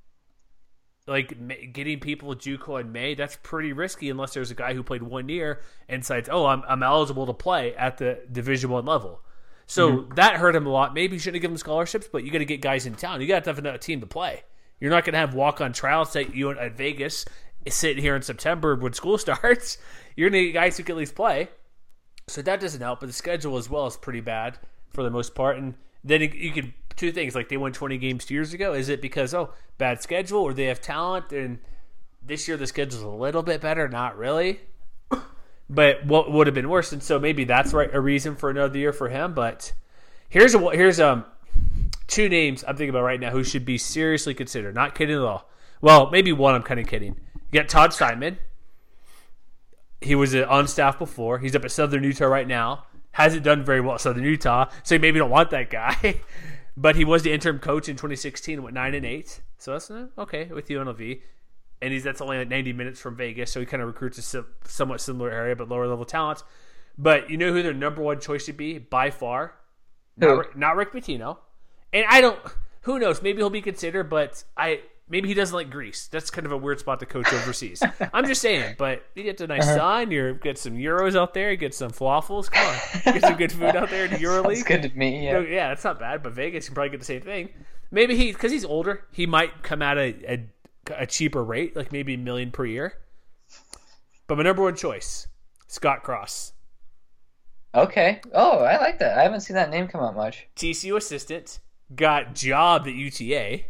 Like, getting people at JUCO in May, that's pretty risky unless there's a guy who played one year and decides, oh, I'm I'm eligible to play at the Division One level. So Mm-hmm. that hurt him a lot. Maybe you shouldn't have given him scholarships, but you got to get guys in town. You got to have another team to play. You're not going to have walk-on tryouts at you at Vegas sitting here in September when school starts. You're going to get guys who can at least play. So that doesn't help. But the schedule as well is pretty bad for the most part. And then you could two things like they won twenty games two years ago. Is it because oh bad schedule or they have talent? And this year the schedule's a little bit better. Not really. But what would have been worse? And so maybe that's right a reason for another year for him. But here's a here's um two names I'm thinking about right now who should be seriously considered. Not kidding at all. Well, maybe one I'm kind of kidding. You got Todd Simon. He was on staff before. He's up at Southern Utah right now. Hasn't done very well at Southern Utah, so you maybe don't want that guy. But he was the interim coach in twenty sixteen, went nine and eight. So that's uh, okay with U N L V. And he's that's only like ninety minutes from Vegas, so he kind of recruits a somewhat similar area, but lower level talent. But you know who their number one choice should be by far? Not, not Rick Pitino. And I don't. Who knows? Maybe he'll be considered, but I maybe he doesn't like Greece. That's kind of a weird spot to coach overseas. I'm just saying. But you get a nice uh-huh. sun. You get some euros out there. You get some falafels. Come on, get some good food out there in the EuroLeague. That's good to me. Yeah, so, yeah, that's not bad. But Vegas can probably get the same thing. Maybe he because he's older, he might come at a, a a cheaper rate, like maybe a million per year. But my number one choice, Scott Cross. Okay. Oh, I like that. I haven't seen that name come up much. T C U assistant, got jobbed at U T A.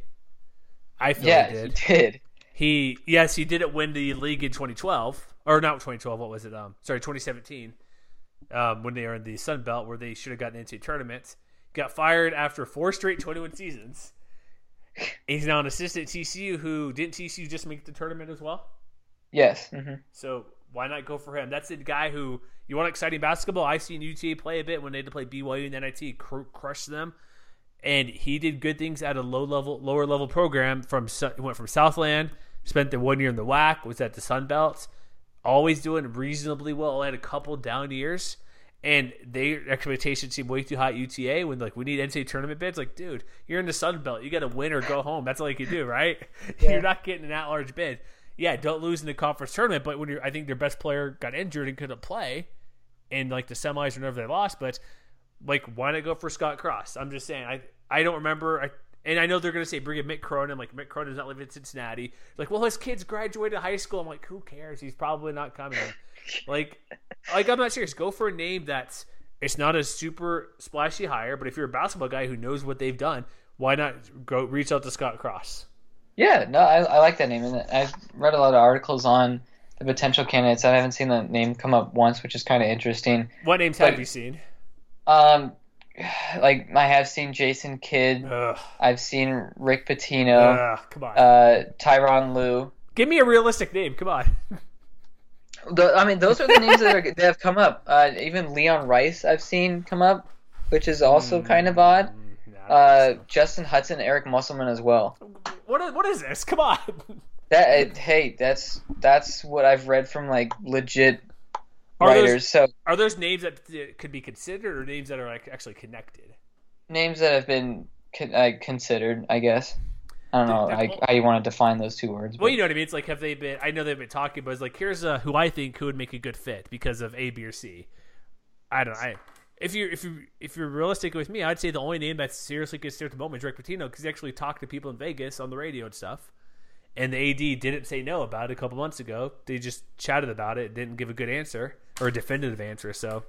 I feel yeah, he did. he did. He yes, he didn't win the league in twenty twelve, or not twenty twelve. What was it? Um, sorry, twenty seventeen. Um, when they were in the Sun Belt, where they should have gotten into tournaments. Got fired after four straight twenty-one seasons. He's now an assistant at T C U. Who didn't T C U just make the tournament as well? Yes. Mm-hmm. So why not go for him? That's the guy who you want exciting basketball. I've seen U T A play a bit when they had to play B Y U and N I T, cr- crush them, and he did good things at a low level, lower level program. From he went from Southland, spent the one year in the W A C, was at the Sun Belt, always doing reasonably well. Had a couple down years. And their expectations seem way too high at U T A when like we need N C A A tournament bids. Like, dude, you're in the Sun Belt. You got to win or go home. That's all you can do, right? Yeah. You're not getting an at-large bid. Yeah, don't lose in the conference tournament. But when you're, I think their best player got injured and couldn't play in like the semis whenever they lost. But like, why not go for Scott Cross? I'm just saying. I I don't remember. I, and I know they're going to say bring in Mick Cronin. Like Mick Cronin's not living in Cincinnati. Like, well, his kids graduated high school. I'm like, who cares? He's probably not coming. Like, like I'm not serious. Go for a name that's it's not a super splashy hire, but if you're a basketball guy who knows what they've done, why not go reach out to Scott Cross? Yeah, no, I, I like that name, and I've read a lot of articles on the potential candidates. I haven't seen the name come up once, which is kind of interesting. What names but, have you seen? Um, like I have seen Jason Kidd. Ugh. I've seen Rick Pitino. Ugh, come on. Uh, Tyronn Lue. Give me a realistic name. Come on. The, I mean, those are the names that, are, that have come up. Uh, even Leon Rice I've seen come up, which is also mm, kind of odd. Nah, uh, Justin Hudson, Eric Musselman as well. What is, what is this? Come on. That uh, hey, that's that's what I've read from like legit are writers. Those, so are those names that could be considered, or names that are like actually connected? Names that have been uh, considered, I guess. I don't know like, how you want to define those two words. But. Well, you know what I mean. It's like have they been? I know they've been talking, but it's like here's uh, who I think who would make a good fit because of A, B, or C. I don't know. I, if you if you if you're realistic with me, I'd say the only name that's seriously considered at the moment is Rick Pitino because he actually talked to people in Vegas on the radio and stuff, and the A D didn't say no about it a couple months ago. They just chatted about it, didn't give a good answer or a definitive answer. So.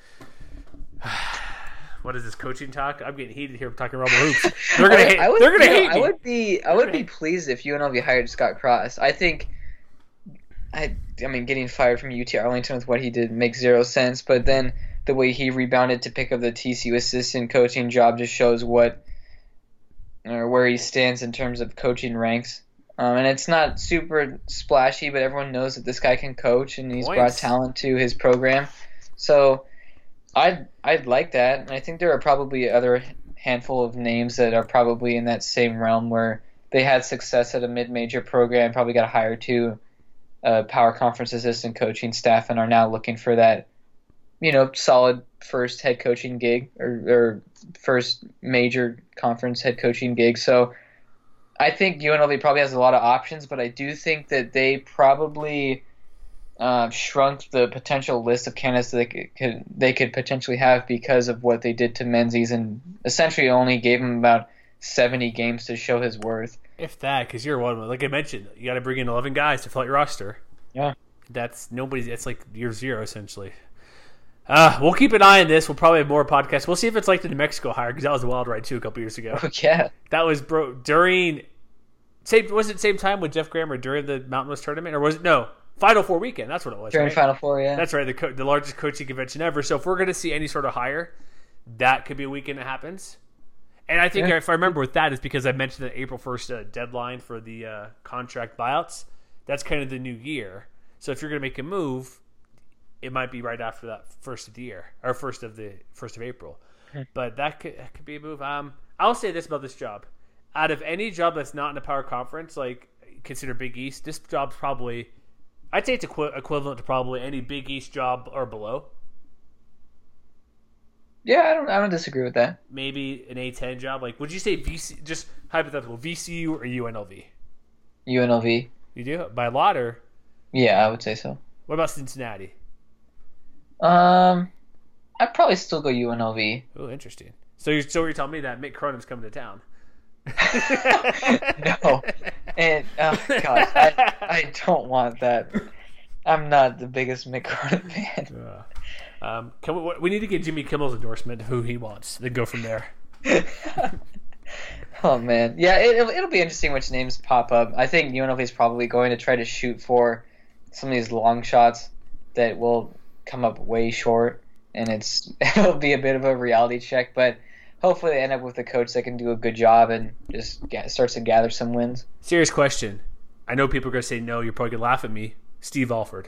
What is this coaching talk? I'm getting heated here talking Rebel hoops. They're gonna hate. Would, they're gonna hate know, me. I would be. I would be pleased if U N L V hired Scott Cross. I think. I. I mean, getting fired from U T Arlington with what he did makes zero sense. But then the way he rebounded to pick up the T C U assistant coaching job just shows what, or where he stands in terms of coaching ranks. Um, and it's not super splashy, but everyone knows that this guy can coach, and he's Points. brought talent to his program. So. I'd I'd like that, and I think there are probably other handful of names that are probably in that same realm where they had success at a mid-major program, probably got hired to a power conference assistant coaching staff, and are now looking for that, you know, solid first head coaching gig or, or first major conference head coaching gig. So I think U N L V probably has a lot of options, but I do think that they probably uh, shrunk the potential list of candidates that they could, could they could potentially have because of what they did to Menzies, and essentially only gave him about seventy games to show his worth. If that, because you're one. Like I mentioned, you got to bring in eleven guys to fill out your roster. Yeah, that's nobody's. It's like year zero essentially. Uh, we'll keep an eye on this. We'll probably have more podcasts. We'll see if it's like the New Mexico hire, because that was a wild ride too a couple years ago. Oh, yeah, that was bro during. Same was it same time with Jeff Graham or during the Mountain West tournament, or was it no Final Four weekend? That's what it was. During right? Final Four, yeah. That's right. The co- the largest coaching convention ever. So if we're going to see any sort of hire, that could be a weekend that happens. And I think yeah. if I remember with that, is because I mentioned the April first uh, deadline for the uh, contract buyouts. That's kind of the new year. So if you're going to make a move, it might be right after that first of the year or first of the first of April. Hmm. But that could, that could be a move. Um, I'll say this about this job: out of any job that's not in a power conference, like consider Big East, this job's probably, I'd say it's equi- equivalent to probably any Big East job or below. Yeah, I don't. I don't disagree with that. Maybe an A ten job. Like, would you say V C? Just hypothetical, V C U or U N L V? U N L V. You do by a lot, or? Yeah, I would say so. What about Cincinnati? Um, I'd probably still go U N L V. Oh, interesting. So you're so you're telling me that Mick Cronin's coming to town? No, and oh gosh, I, I don't want that. I'm not the biggest Mick Cronin fan. Uh, um, can we, we need to get Jimmy Kimmel's endorsement of who he wants, then go from there. Oh man, yeah, it, it'll, it'll be interesting which names pop up. I think U N L V is probably going to try to shoot for some of these long shots that will come up way short, and it's it'll be a bit of a reality check. But hopefully, they end up with a coach that can do a good job and just get, starts to gather some wins. Serious question. I know people are going to say no. You're probably going to laugh at me. Steve Alford.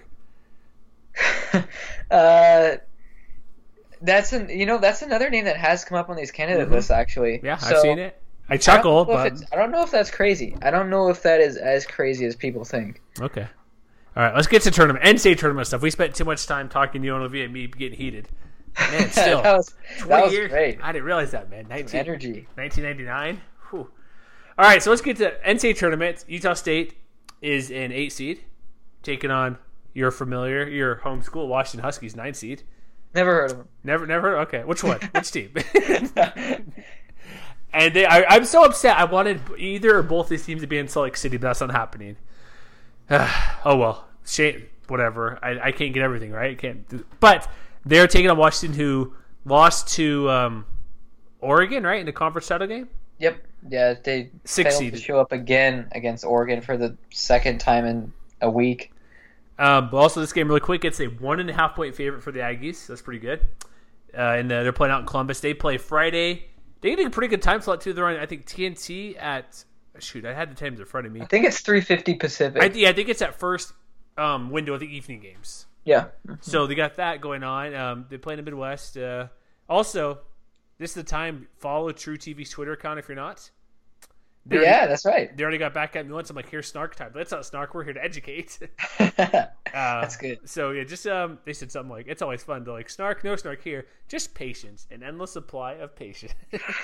uh, that's an you know that's another name that has come up on these candidate mm-hmm. lists actually. Yeah, so, I've seen it. I chuckle, I but I don't know if that's crazy. I don't know if that is as crazy as people think. Okay. All right, let's get to tournament. N C A A tournament stuff. We spent too much time talking U N L V and me getting heated. Man, still. that was, that was years? great. I didn't realize that, man. nineteen, energy. nineteen ninety-nine. Whew. All right, so let's get to N C A A tournament. Utah State is an eight seed, taking on your familiar, your home school, Washington Huskies, nine seed. Never heard of them. Never, never heard. Okay, which one? Which team? And they, I, I'm so upset. I wanted either or both these teams to be in Salt Lake City, but that's not happening. Oh well, shame. Whatever. I, I can't get everything right. I can't. Do, but they're taking on Washington, who lost to um, Oregon, right, in the conference title game. Yep. Yeah, they Six failed seeded. to show up again against Oregon for the second time in a week. Um, but also, this game, really quick, it's a one and a half point favorite for the Aggies. That's pretty good. Uh, and uh, they're playing out in Columbus. They play Friday. They get a pretty good time slot too. They're on, I think, T N T at shoot. I had the times in front of me. I think it's three fifty Pacific. I, yeah, I think it's that first um, window of the evening games. Yeah. So they got that going on. Um, they play in the Midwest. Uh, also, this is the time. Follow True T V's Twitter account if you're not. They yeah, already, that's right. They already got back at me once. I'm like, here's snark time. But that's not snark. We're here to educate. uh, that's good. So yeah, just um, they said something like, it's always fun to like snark, no snark here, just patience, an endless supply of patience.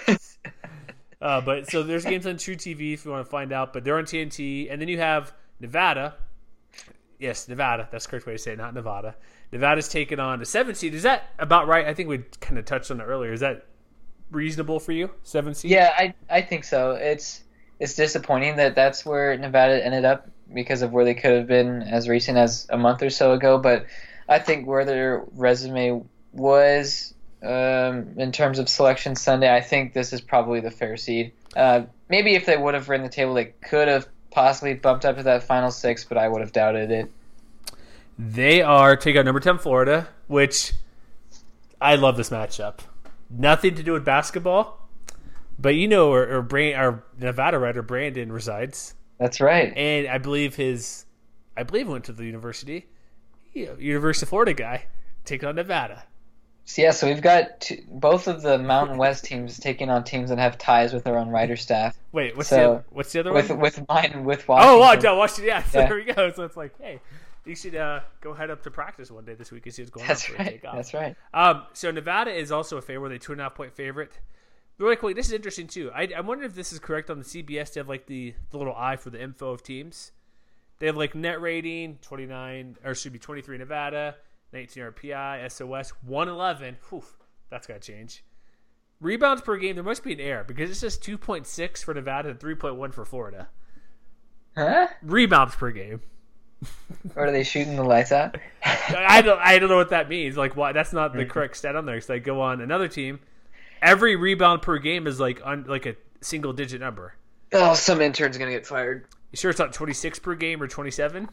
uh, but so there's games on True T V if you want to find out. But they're on T N T, and then you have Nevada. Yes, Nevada. That's the correct way to say it, not Nevada. Nevada's taking on the seven seed. Is that about right? I think we kind of touched on it earlier. Is that reasonable for you? Seven seed? Yeah, I I think so. It's it's disappointing that that's where Nevada ended up because of where they could have been as recent as a month or so ago. But I think where their resume was um, in terms of selection Sunday, I think this is probably the fair seed. Uh, maybe if they would have ridden the table, they could have possibly bumped up to that final six, but I would have doubted it. They are taking on number ten Florida, which I love this matchup. Nothing to do with basketball, but you know where our, our, our Nevada writer Brandon resides. That's right, and I believe his, I believe went to the university, yeah, University of Florida guy, taking on Nevada. So yeah, so we've got two, both of the Mountain West teams taking on teams that have ties with their own writer staff. Wait, what's so the other, what's the other with, one? With mine, with Washington. Oh, wow, Washington, yeah. So yeah. there we go. So it's like, hey, you should uh, go head up to practice one day this week and see what's going That's on. Right. Take off. That's right. Um, so Nevada is also a favorite. They're two and a half point favorite. Really quick, this is interesting too. I, I wonder if this is correct on the C B S to have like the, the little eye for the info of teams. They have like net rating twenty-nine, or should be twenty-three Nevada, nineteen R P I, S O S one eleven. Whew, that's got to change. Rebounds per game, there must be an error because it says two point six for Nevada and three point one for Florida. Huh? Rebounds per game. Or are they shooting the lights out? I don't I don't know what that means. Like, why? That's not the correct stat on there. So they go on another team. Every rebound per game is like un, like a single digit number. Oh, some intern's gonna get fired. You sure it's not twenty-six per game or twenty-seven?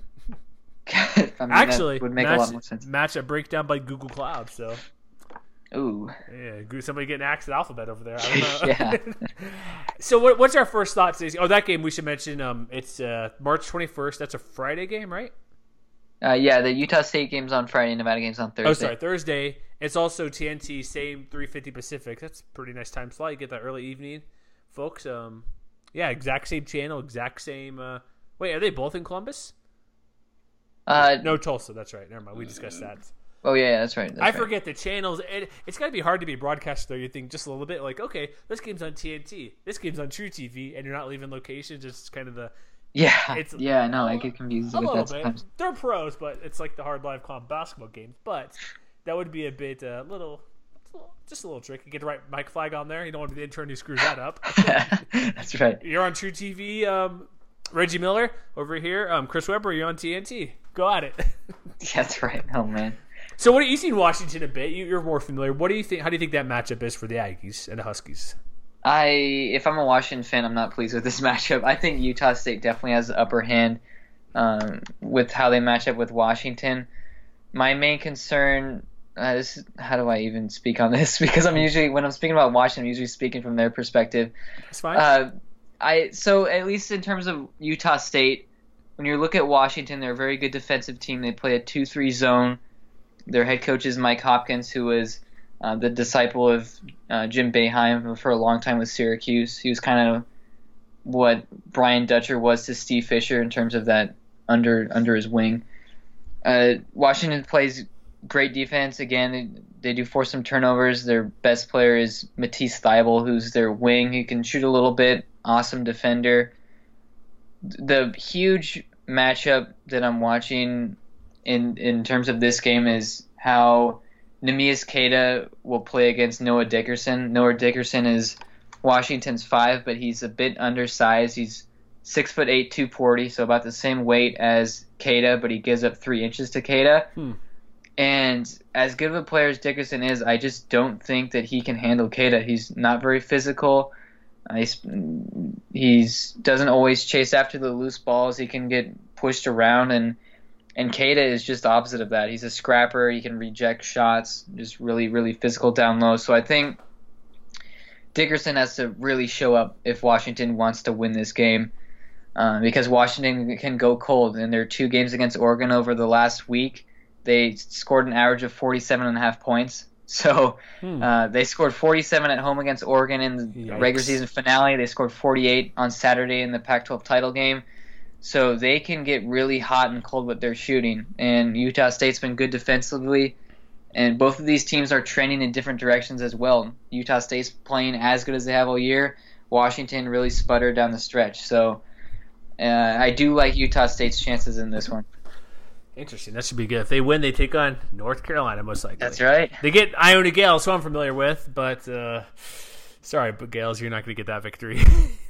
I mean, Actually, that would make match, a lot more sense. Matchup breakdown by Google Cloud. So, ooh, yeah, somebody getting axed at Alphabet over there. I don't know. Yeah. So, what, what's our first thoughts? Oh, that game we should mention. Um, it's uh, March twenty-first. That's a Friday game, right? Uh, yeah, the Utah State game's on Friday, Nevada game's on Thursday. Oh, sorry, Thursday. It's also T N T, same three fifty Pacific. That's a pretty nice time slot. You get that early evening, folks. Um, yeah, exact same channel, exact same. Uh, wait, are they both in Columbus? Uh, no, Tulsa. That's right. Never mind. We discussed that. Oh yeah, that's right. That's I right. forget the channels. It, it's got to be hard to be broadcast though. You think just a little bit like, okay, this game's on T N T, this game's on True T V, and you're not leaving locations. It's kind of the yeah, it's, yeah. No, I get confused a with little that bit. sometimes. They're pros, but it's like the hard live comp basketball games. But that would be a bit uh, little, just a little tricky. Get the right mic flag on there. You don't want to be the intern who screws that up. That's right. You're on True T V. Um, Reggie Miller over here. Um, Chris Webber, you're on T N T. Go at it. That's right. Oh man. So what do you seen Washington a bit? You, you're more familiar. What do you think? How do you think that matchup is for the Aggies and the Huskies? I, if I'm a Washington fan, I'm not pleased with this matchup. I think Utah State definitely has the upper hand um, with how they match up with Washington. My main concern, uh, this, how do I even speak on this? Because I'm usually, when I'm speaking about Washington, I'm usually speaking from their perspective. That's fine. Uh, I so at least in terms of Utah State, when you look at Washington, they're a very good defensive team. They play a two three zone. Their head coach is Mike Hopkins, who was uh, the disciple of uh, Jim Boeheim for a long time with Syracuse. He was kind of what Brian Dutcher was to Steve Fisher in terms of that under under his wing. Uh, Washington plays great defense. Again, they, they do force some turnovers. Their best player is Matisse Thybulle, who's their wing. He can shoot a little bit. Awesome defender. The huge matchup that I'm watching in in terms of this game is how Neemias Queta will play against Noah Dickerson. Noah Dickerson is Washington's five, but he's a bit undersized. He's six foot eight, two forty, so about the same weight as Queta, but he gives up three inches to Queta. Hmm. And as good of a player as Dickerson is, I just don't think that he can handle Queta. He's not very physical. Uh, he's he's doesn't always chase after the loose balls. He can get pushed around, and and Queta is just the opposite of that. He's a scrapper. He can reject shots, just really, really physical down low. So I think Dickerson has to really show up if Washington wants to win this game, uh, because Washington can go cold. In their two games against Oregon over the last week, they scored an average of forty-seven and a half points. So hmm. uh, they scored forty-seven at home against Oregon in the Yikes. regular season finale. They scored forty-eight on Saturday in the Pac twelve title game. So they can get really hot and cold with their shooting. And Utah State's been good defensively. And both of these teams are trending in different directions as well. Utah State's playing as good as they have all year. Washington really sputtered down the stretch. So uh, I do like Utah State's chances in this one. Interesting. That should be good. If they win, they take on North Carolina, most likely. That's right. They get Iona Gales, who I'm familiar with, but uh, sorry, but Gales, you're not going to get that victory.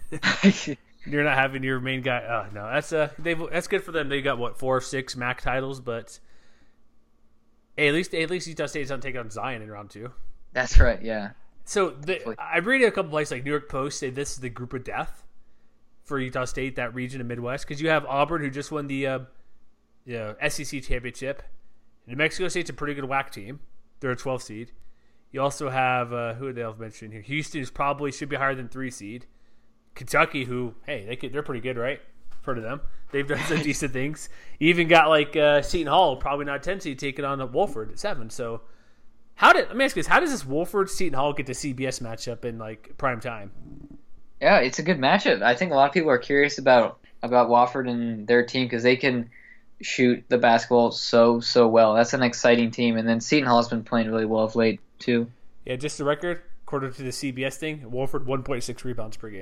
You're not having your main guy. Oh no, that's uh, they that's good for them. They got what four or six M A C titles, but hey, at least at least Utah State's not taking on Zion in round two. That's right. Yeah. So the, I read a couple places like New York Post say this is the group of death for Utah State, that region of Midwest, because you have Auburn, who just won the uh, you know, S E C championship. New Mexico State's a pretty good W A C team. They're a twelve seed. You also have uh, who they have mentioned here. Houston is probably should be higher than three seed. Kentucky, who hey, they could, they're pretty good, right? I've heard of them. They've done some decent things. You even got like uh, Seton Hall, probably not ten seed, taking on Wolford at seven. So how did let me ask you this? How does this Wolford Seton Hall get the C B S matchup in like prime time? Yeah, it's a good matchup. I think a lot of people are curious about about Wofford and their team because they can shoot the basketball so so well. That's an exciting team. And then Seton Hall has been playing really well of late too. Yeah, just the record, according to the C B S thing, Wolford one point six rebounds per game.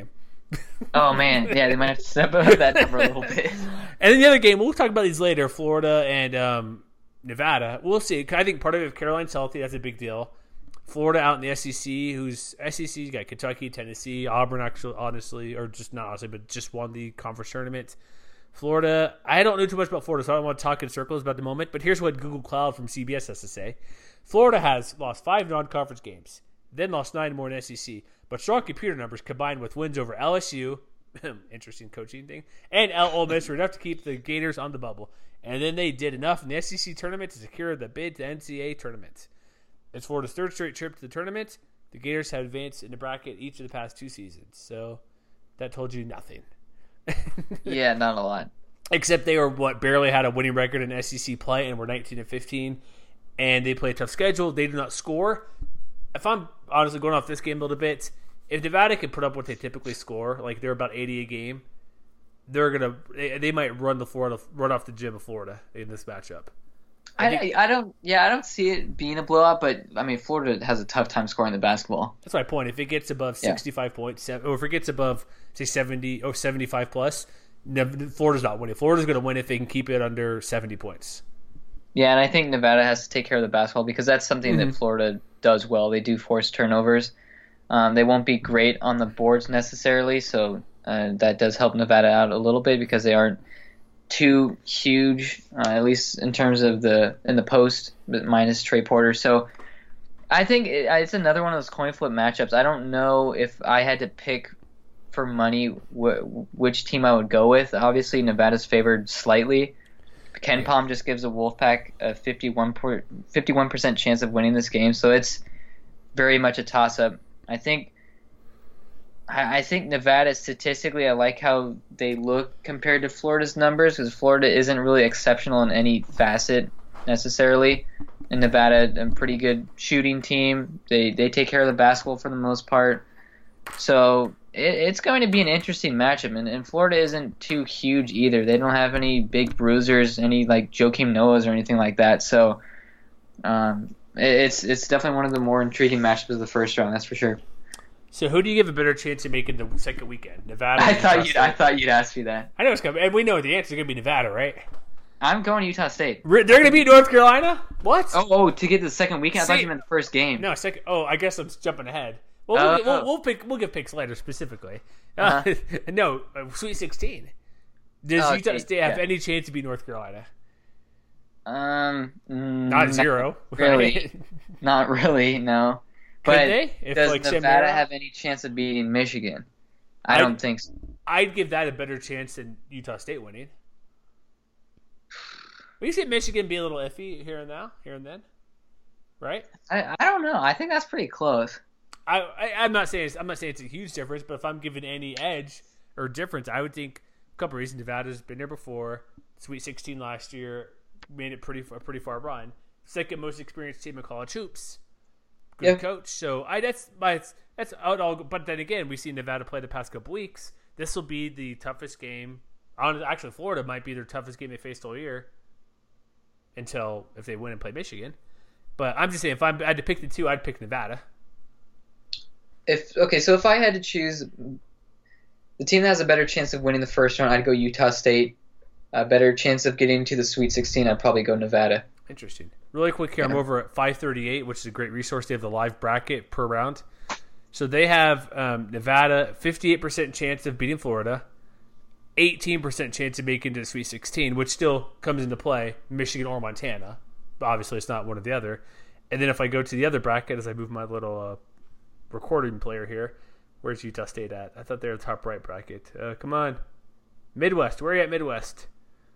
Oh man, yeah, they might have to step up that number a little bit. And then the other game, we'll talk about these later, Florida and um, Nevada. We'll see. I think part of it, if Carolina's healthy, that's a big deal. Florida out in the S E C, who's S E C's got Kentucky, Tennessee, Auburn, actually, honestly, or just not honestly, but just won the conference tournament. Florida, I don't know too much about Florida, so I don't want to talk in circles about the moment, but here's what Google Cloud from C B S has to say. Florida has lost five non-conference games, then lost nine more in S E C, but strong computer numbers combined with wins over L S U, interesting coaching thing, and Ole Miss were enough to keep the Gators on the bubble. And then they did enough in the S E C tournament to secure the bid to N C A A tournament. It's Florida's third straight trip to the tournament. The Gators have advanced in the bracket each of the past two seasons. So that told you nothing. Yeah, not a lot. Except they were what barely had a winning record in S E C play and were nineteen and fifteen, and they play a tough schedule. They do not score. If I'm honestly going off this game a little bit, if Nevada can put up what they typically score, like they're about eighty a game, they're gonna they, they might run the Florida run off the gym of Florida in this matchup. I, I, think, I don't yeah I don't see it being a blowout, but I mean Florida has a tough time scoring the basketball. That's my point. If it gets above sixty-five yeah. points, or if it gets above say seventy or seventy-five plus, Florida's not winning. Florida's going to win if they can keep it under seventy points. Yeah, and I think Nevada has to take care of the basketball because that's something mm-hmm. that Florida does well. They do force turnovers. Um, they won't be great on the boards necessarily, so uh, that does help Nevada out a little bit because they aren't too huge, uh, at least in terms of the in the post, but minus Trey Porter. So I think it, it's another one of those coin flip matchups. I don't know if I had to pick for money wh- which team I would go with. Obviously, Nevada's favored slightly. Ken Palm just gives the Wolfpack a fifty-one percent chance of winning this game, so it's very much a toss-up. I think I think Nevada, statistically, I like how they look compared to Florida's numbers because Florida isn't really exceptional in any facet necessarily. And Nevada, a pretty good shooting team. They they take care of the basketball for the most part. So it, it's going to be an interesting matchup. And, and Florida isn't too huge either. They don't have any big bruisers, any like Joakim Noahs or anything like that. So um, it, it's it's definitely one of the more intriguing matchups of the first round, that's for sure. So who do you give a better chance of making the second weekend? Nevada? I thought you'd I thought you'd ask me that. I know it's coming, and we know the answer is going to be Nevada, right? I'm going to Utah State. They're going to beat North Carolina? What? Oh, oh, to get the second weekend? I See, thought you meant the first game. No, second. Oh, I guess I'm jumping ahead. Well, uh, we'll, we'll, we'll pick. We'll give picks later specifically. Uh-huh. Uh, no, uh, Sweet sixteen. Does oh, Utah okay, State have yeah. any chance to beat North Carolina? Um, mm, Not zero. Not really. Right? Not really. No. Could But they? If, does like, Nevada Samara? have any chance of beating Michigan? I I'd- don't think so. I'd give that a better chance than Utah State winning. We see Michigan be a little iffy here and now, here and then, right? I, I don't know. I think that's pretty close. I, I I'm not saying it's, I'm not saying it's a huge difference, but if I'm giving any edge or difference, I would think a couple of reasons. Nevada's been there before, Sweet sixteen last year, made it pretty a pretty far run. Second most experienced team in college hoops, good Yeah. coach. So I that's my that's out all. But then again, we've seen Nevada play the past couple weeks. This will be the toughest game. On actually, Florida might be their toughest game they faced all year. Until if they win and play Michigan, but I'm just saying if I'm, I had to pick the two, I'd pick Nevada. If okay, so if I had to choose the team that has a better chance of winning the first round, I'd go Utah State. A better chance of getting to the Sweet sixteen, I'd probably go Nevada. Interesting. Really quick here, Yeah. I'm over at five thirty-eight, which is a great resource. They have the live bracket per round. So they have um, Nevada, fifty-eight percent chance of beating Florida, eighteen percent chance of making it to the Sweet sixteen, which still comes into play, Michigan or Montana. But obviously, it's not one or the other. And then if I go to the other bracket, as I move my little uh, recording player here, where's Utah State at? I thought they were the top right bracket. Uh, come on. Midwest. Where are you at, Midwest?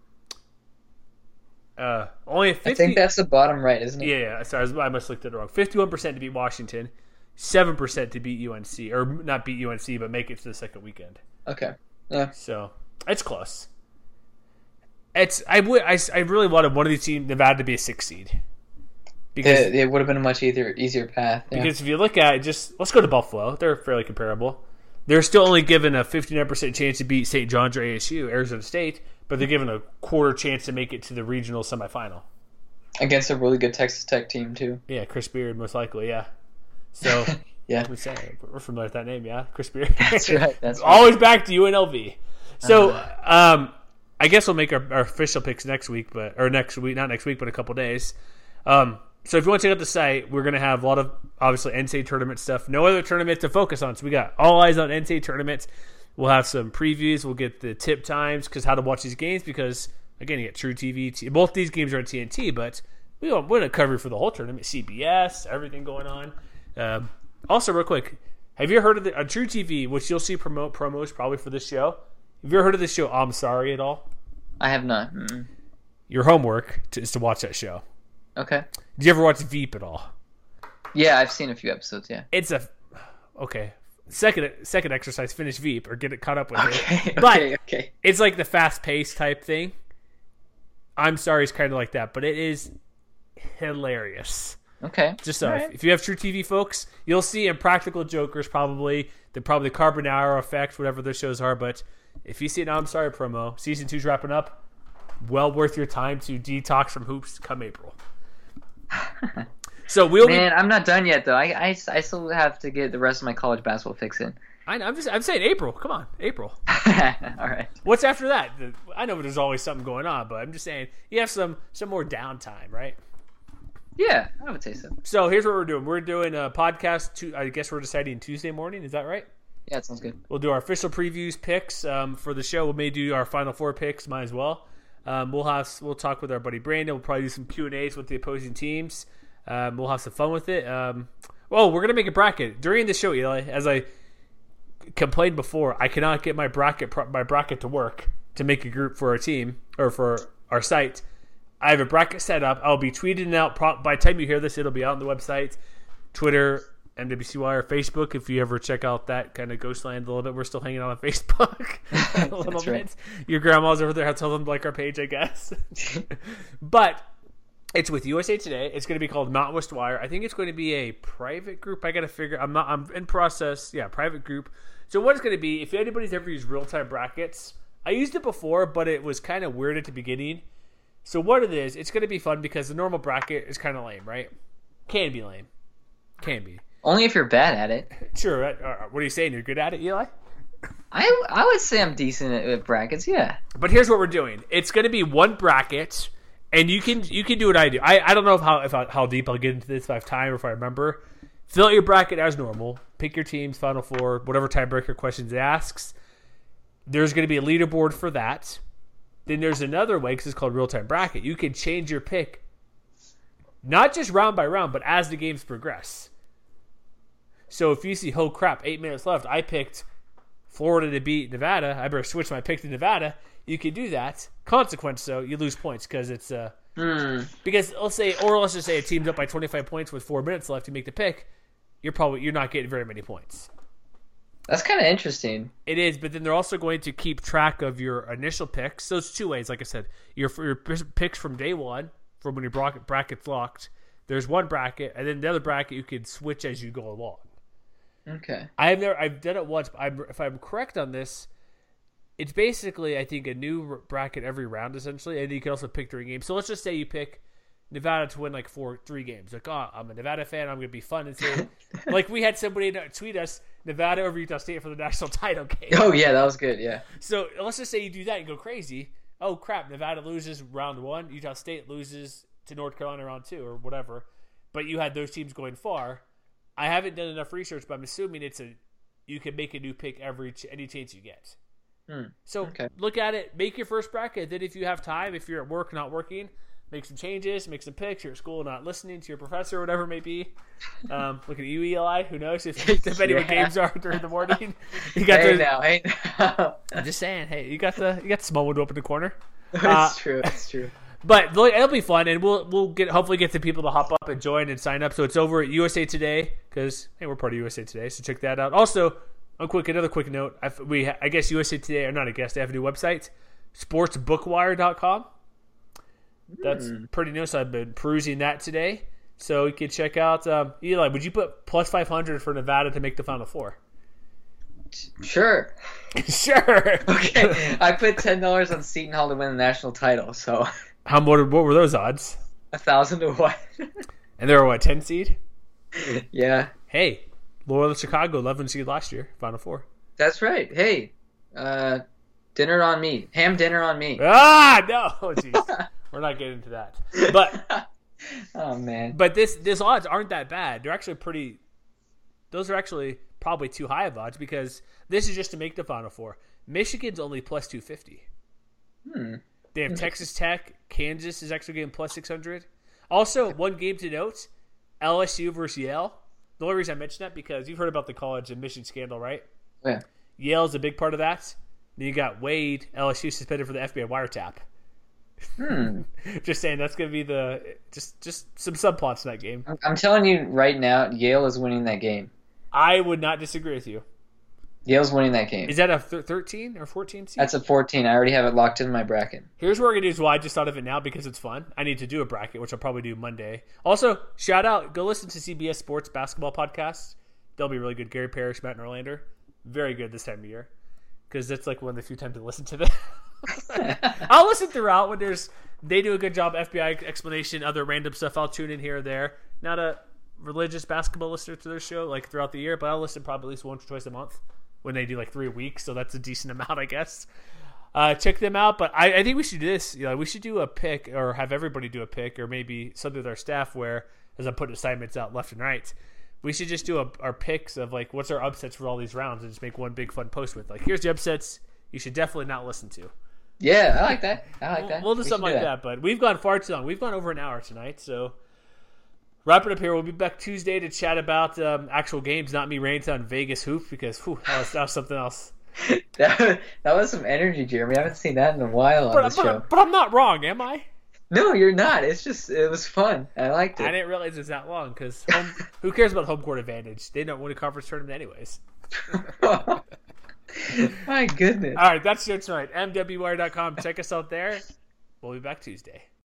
Uh, only a fifty. I think that's the bottom right, isn't it? Yeah, yeah. Sorry, I must have looked at it wrong. fifty-one percent to beat Washington, seven percent to beat U N C, or not beat U N C, but make it to the second weekend. Okay. Yeah. So it's close. It's I would I, I really wanted one of these teams, Nevada, to be a six seed because It, it would have been a much easier easier path. Yeah. because if you look at it, just let's go to Buffalo. They're fairly comparable. They're still only given a fifty-nine percent chance to beat Saint John's or A S U, Arizona State, but they're given a quarter chance to make it to the regional semifinal. Against a really good Texas Tech team too. Yeah, Chris Beard most likely. Yeah. So Yeah. We say we're familiar with that name, yeah. Chris Beard. That's right. That's right. Always back to U N L V. So, uh, um, I guess we'll make our, our official picks next week, but or next week, not next week, but a couple days. Um, so if you want to check out the site, we're going to have a lot of obviously N C A A tournament stuff. No other tournament to focus on, so we got all eyes on N C A A tournaments. We'll have some previews. We'll get the tip times because how to watch these games because again, you get True T V. T- both these games are on T N T, but we want to cover for the whole tournament. C B S, everything going on. Um, also, real quick, have you heard of the uh, True T V, which you'll see promote promos probably for this show? Have you ever heard of this show, I'm Sorry, at all? I have not. Mm-mm. Your homework to, is to watch that show. Okay. Did you ever watch Veep at all? Yeah, I've seen a few episodes, yeah. It's a... Okay. Second second exercise, finish Veep or get it caught up with okay, it. But okay, okay. It's like the fast-paced type thing. I'm Sorry is kind of like that, but it is hilarious. Okay. Just so, right. if, if you have True T V folks, you'll see Impractical Jokers probably, the probably Carbonaro Effect, whatever those shows are, but if you see an I'm Sorry promo, season two's wrapping up, well worth your time to detox from hoops come April. So we'll Man, be, I'm not done yet though. I, I, I still have to get the rest of my college basketball fix in. I, I'm just I'm saying April. Come on, April. All right. What's after that? I know there's always something going on, but I'm just saying you have some some more downtime, right? Yeah, I would say so. So here's what we're doing. We're doing a podcast. To, I guess we're deciding Tuesday morning. Is that right? Yeah, it sounds good. We'll do our official previews, picks um, for the show. We may do our Final Four picks, might as well. Um, we'll have we'll talk with our buddy Brandon. We'll probably do some Q and A's with the opposing teams. Um, we'll have some fun with it. Um, well, we're gonna make a bracket during the show, Eli. As I complained before, I cannot get my bracket my bracket to work to make a group for our team or for our site. I have a bracket set up. I'll be tweeting it out. By the time you hear this, it'll be out on the website, Twitter, M W C Y, or Facebook. If you ever check out that kind of ghost land a little bit, we're still hanging out on Facebook a little That's bit. right. Your grandma's over there. I'll tell them to like our page, I guess. But it's with U S A Today. It's going to be called Mountain West Wire. I think it's going to be a private group. I got to figure. I'm not. I'm in process. Yeah, private group. So what it's going to be? If anybody's ever used real time brackets, I used it before, but it was kind of weird at the beginning. So what it is, it's going to be fun because the normal bracket is kind of lame, right? Can be lame. Can be. Only if you're bad at it. Sure. Uh, what are you saying? You're good at it, Eli? I, I would say I'm decent at, at brackets, yeah. But here's what we're doing. It's going to be one bracket, and you can you can do what I do. I, I don't know if how if I, how deep I'll get into this, if I have time or if I remember. Fill out your bracket as normal. Pick your teams, Final Four, whatever tiebreaker questions it asks. There's going to be a leaderboard for that. Then there's another way, because it's called real-time bracket. You can change your pick, not just round by round, but as the games progress. So if you see, oh crap, eight minutes left, I picked Florida to beat Nevada, I better switch my pick to Nevada. You can do that. Consequence, though, you lose points because it's uh, Hmm. because let's say, or let's just say a team's up by twenty-five points with four minutes left. You make the pick, you're probably you're not getting very many points. That's kind of interesting. It is, but then they're also going to keep track of your initial picks. So it's two ways, like I said. Your, your picks from day one, from when your bracket, bracket's locked, there's one bracket, and then the other bracket you can switch as you go along. Okay. I have never, I've done it once, but I'm, if I'm correct on this, it's basically, I think, a new bracket every round, essentially, and you can also pick during games. So let's just say you pick Nevada to win like four, three games. Like, oh, I'm a Nevada fan. I'm going to be fun and say, like we had somebody tweet us Nevada over Utah State for the national title game. Oh yeah, that was good. Yeah. So let's just say you do that and go crazy. Oh crap! Nevada loses round one. Utah State loses to North Carolina round two or whatever. But you had those teams going far. I haven't done enough research, but I'm assuming it's a you can make a new pick every any chance you get. Hmm. So Okay. look at it. Make your first bracket. Then if you have time, if you're at work not working, make some changes, make some picks. You're at school not listening to your professor, or whatever it may be. Um, look at you, Eli. Who knows if depending Yeah. what games are during the morning. You got Hey the, now, hey now. I'm just saying. Hey, you got the you got the small window up in the corner. It's Uh, true. It's true. But look, it'll be fun, and we'll we'll get hopefully get some people to hop up and join and sign up. So it's over at U S A Today because hey, we're part of U S A Today, so check that out. Also, a quick another quick note. I, we I guess U S A Today or not I guess they have a new website, sports bookwire dot com. That's Hmm. pretty new. So I've been perusing that today, so you can check out. Um, Eli, would you put plus five hundred for Nevada to make the Final Four? Sure. Sure. Okay. I put ten dollars on Seton Hall to win the national title, so How what, what were those odds? a thousand to one. And they were what ten seed? Yeah. Hey, Loyola Chicago, eleven seed last year, Final Four. That's right. Hey, uh, dinner on me. Ham dinner on me. Ah, no. Oh, jeez. We're not getting into that. But oh man. But this this odds aren't that bad. They're actually pretty. Those are actually probably too high of odds because this is just to make the Final Four. Michigan's only plus two fifty. Hmm. They have Texas Tech. Kansas is actually getting plus six hundred. Also, one game to note: L S U versus Yale. The only reason I mention that because you've heard about the college admission scandal, right? Yeah. Yale's a big part of that. Then you got Wade, L S U suspended for the F B I wiretap. Hmm. Just saying that's going to be the just just some subplots in that game. I'm telling you right now, Yale is winning that game. I would not disagree with you. Yale's winning that game. Is that a th- thirteen or fourteen seed? That's a fourteen. I already have it locked in my bracket. Here's what we're going to do is why I just thought of it now because it's fun. I need to do a bracket, which I'll probably do Monday. Also, shout out, go listen to C B S Sports Basketball Podcast. They'll be really good. Gary Parrish, Matt Norlander. Very good this time of year. Because that's like one of the few times to listen to them. I'll listen throughout when there's they do a good job, F B I explanation, other random stuff. I'll tune in here or there. Not a religious basketball listener to their show like throughout the year, but I'll listen probably at least once or twice a month when they do like three weeks, so that's a decent amount, I guess. Uh, check them out, but I, I think we should do this. You know, we should do a pick or have everybody do a pick or maybe something with our staff where, as I'm putting assignments out left and right, we should just do a, our picks of like what's our upsets for all these rounds and just make one big fun post with like here's the upsets you should definitely not listen to. Yeah, I like that. I like that. We'll, we'll do We something should like do that. But we've gone far too long. We've gone over an hour tonight, so wrap it up here. We'll be back Tuesday to chat about um, actual games, not me ranting on Vegas hoop because whew, that, was, that was something else. that, that was some energy, Jeremy. I haven't seen that in a while on But, this but, show. but I'm not wrong, am I? No, you're not. It's just it was fun. I liked it. I didn't realize it was that long because who cares about home court advantage? They don't win a conference tournament anyways. My goodness. All right, that's it tonight. M W R dot com. Check us out there. We'll be back Tuesday.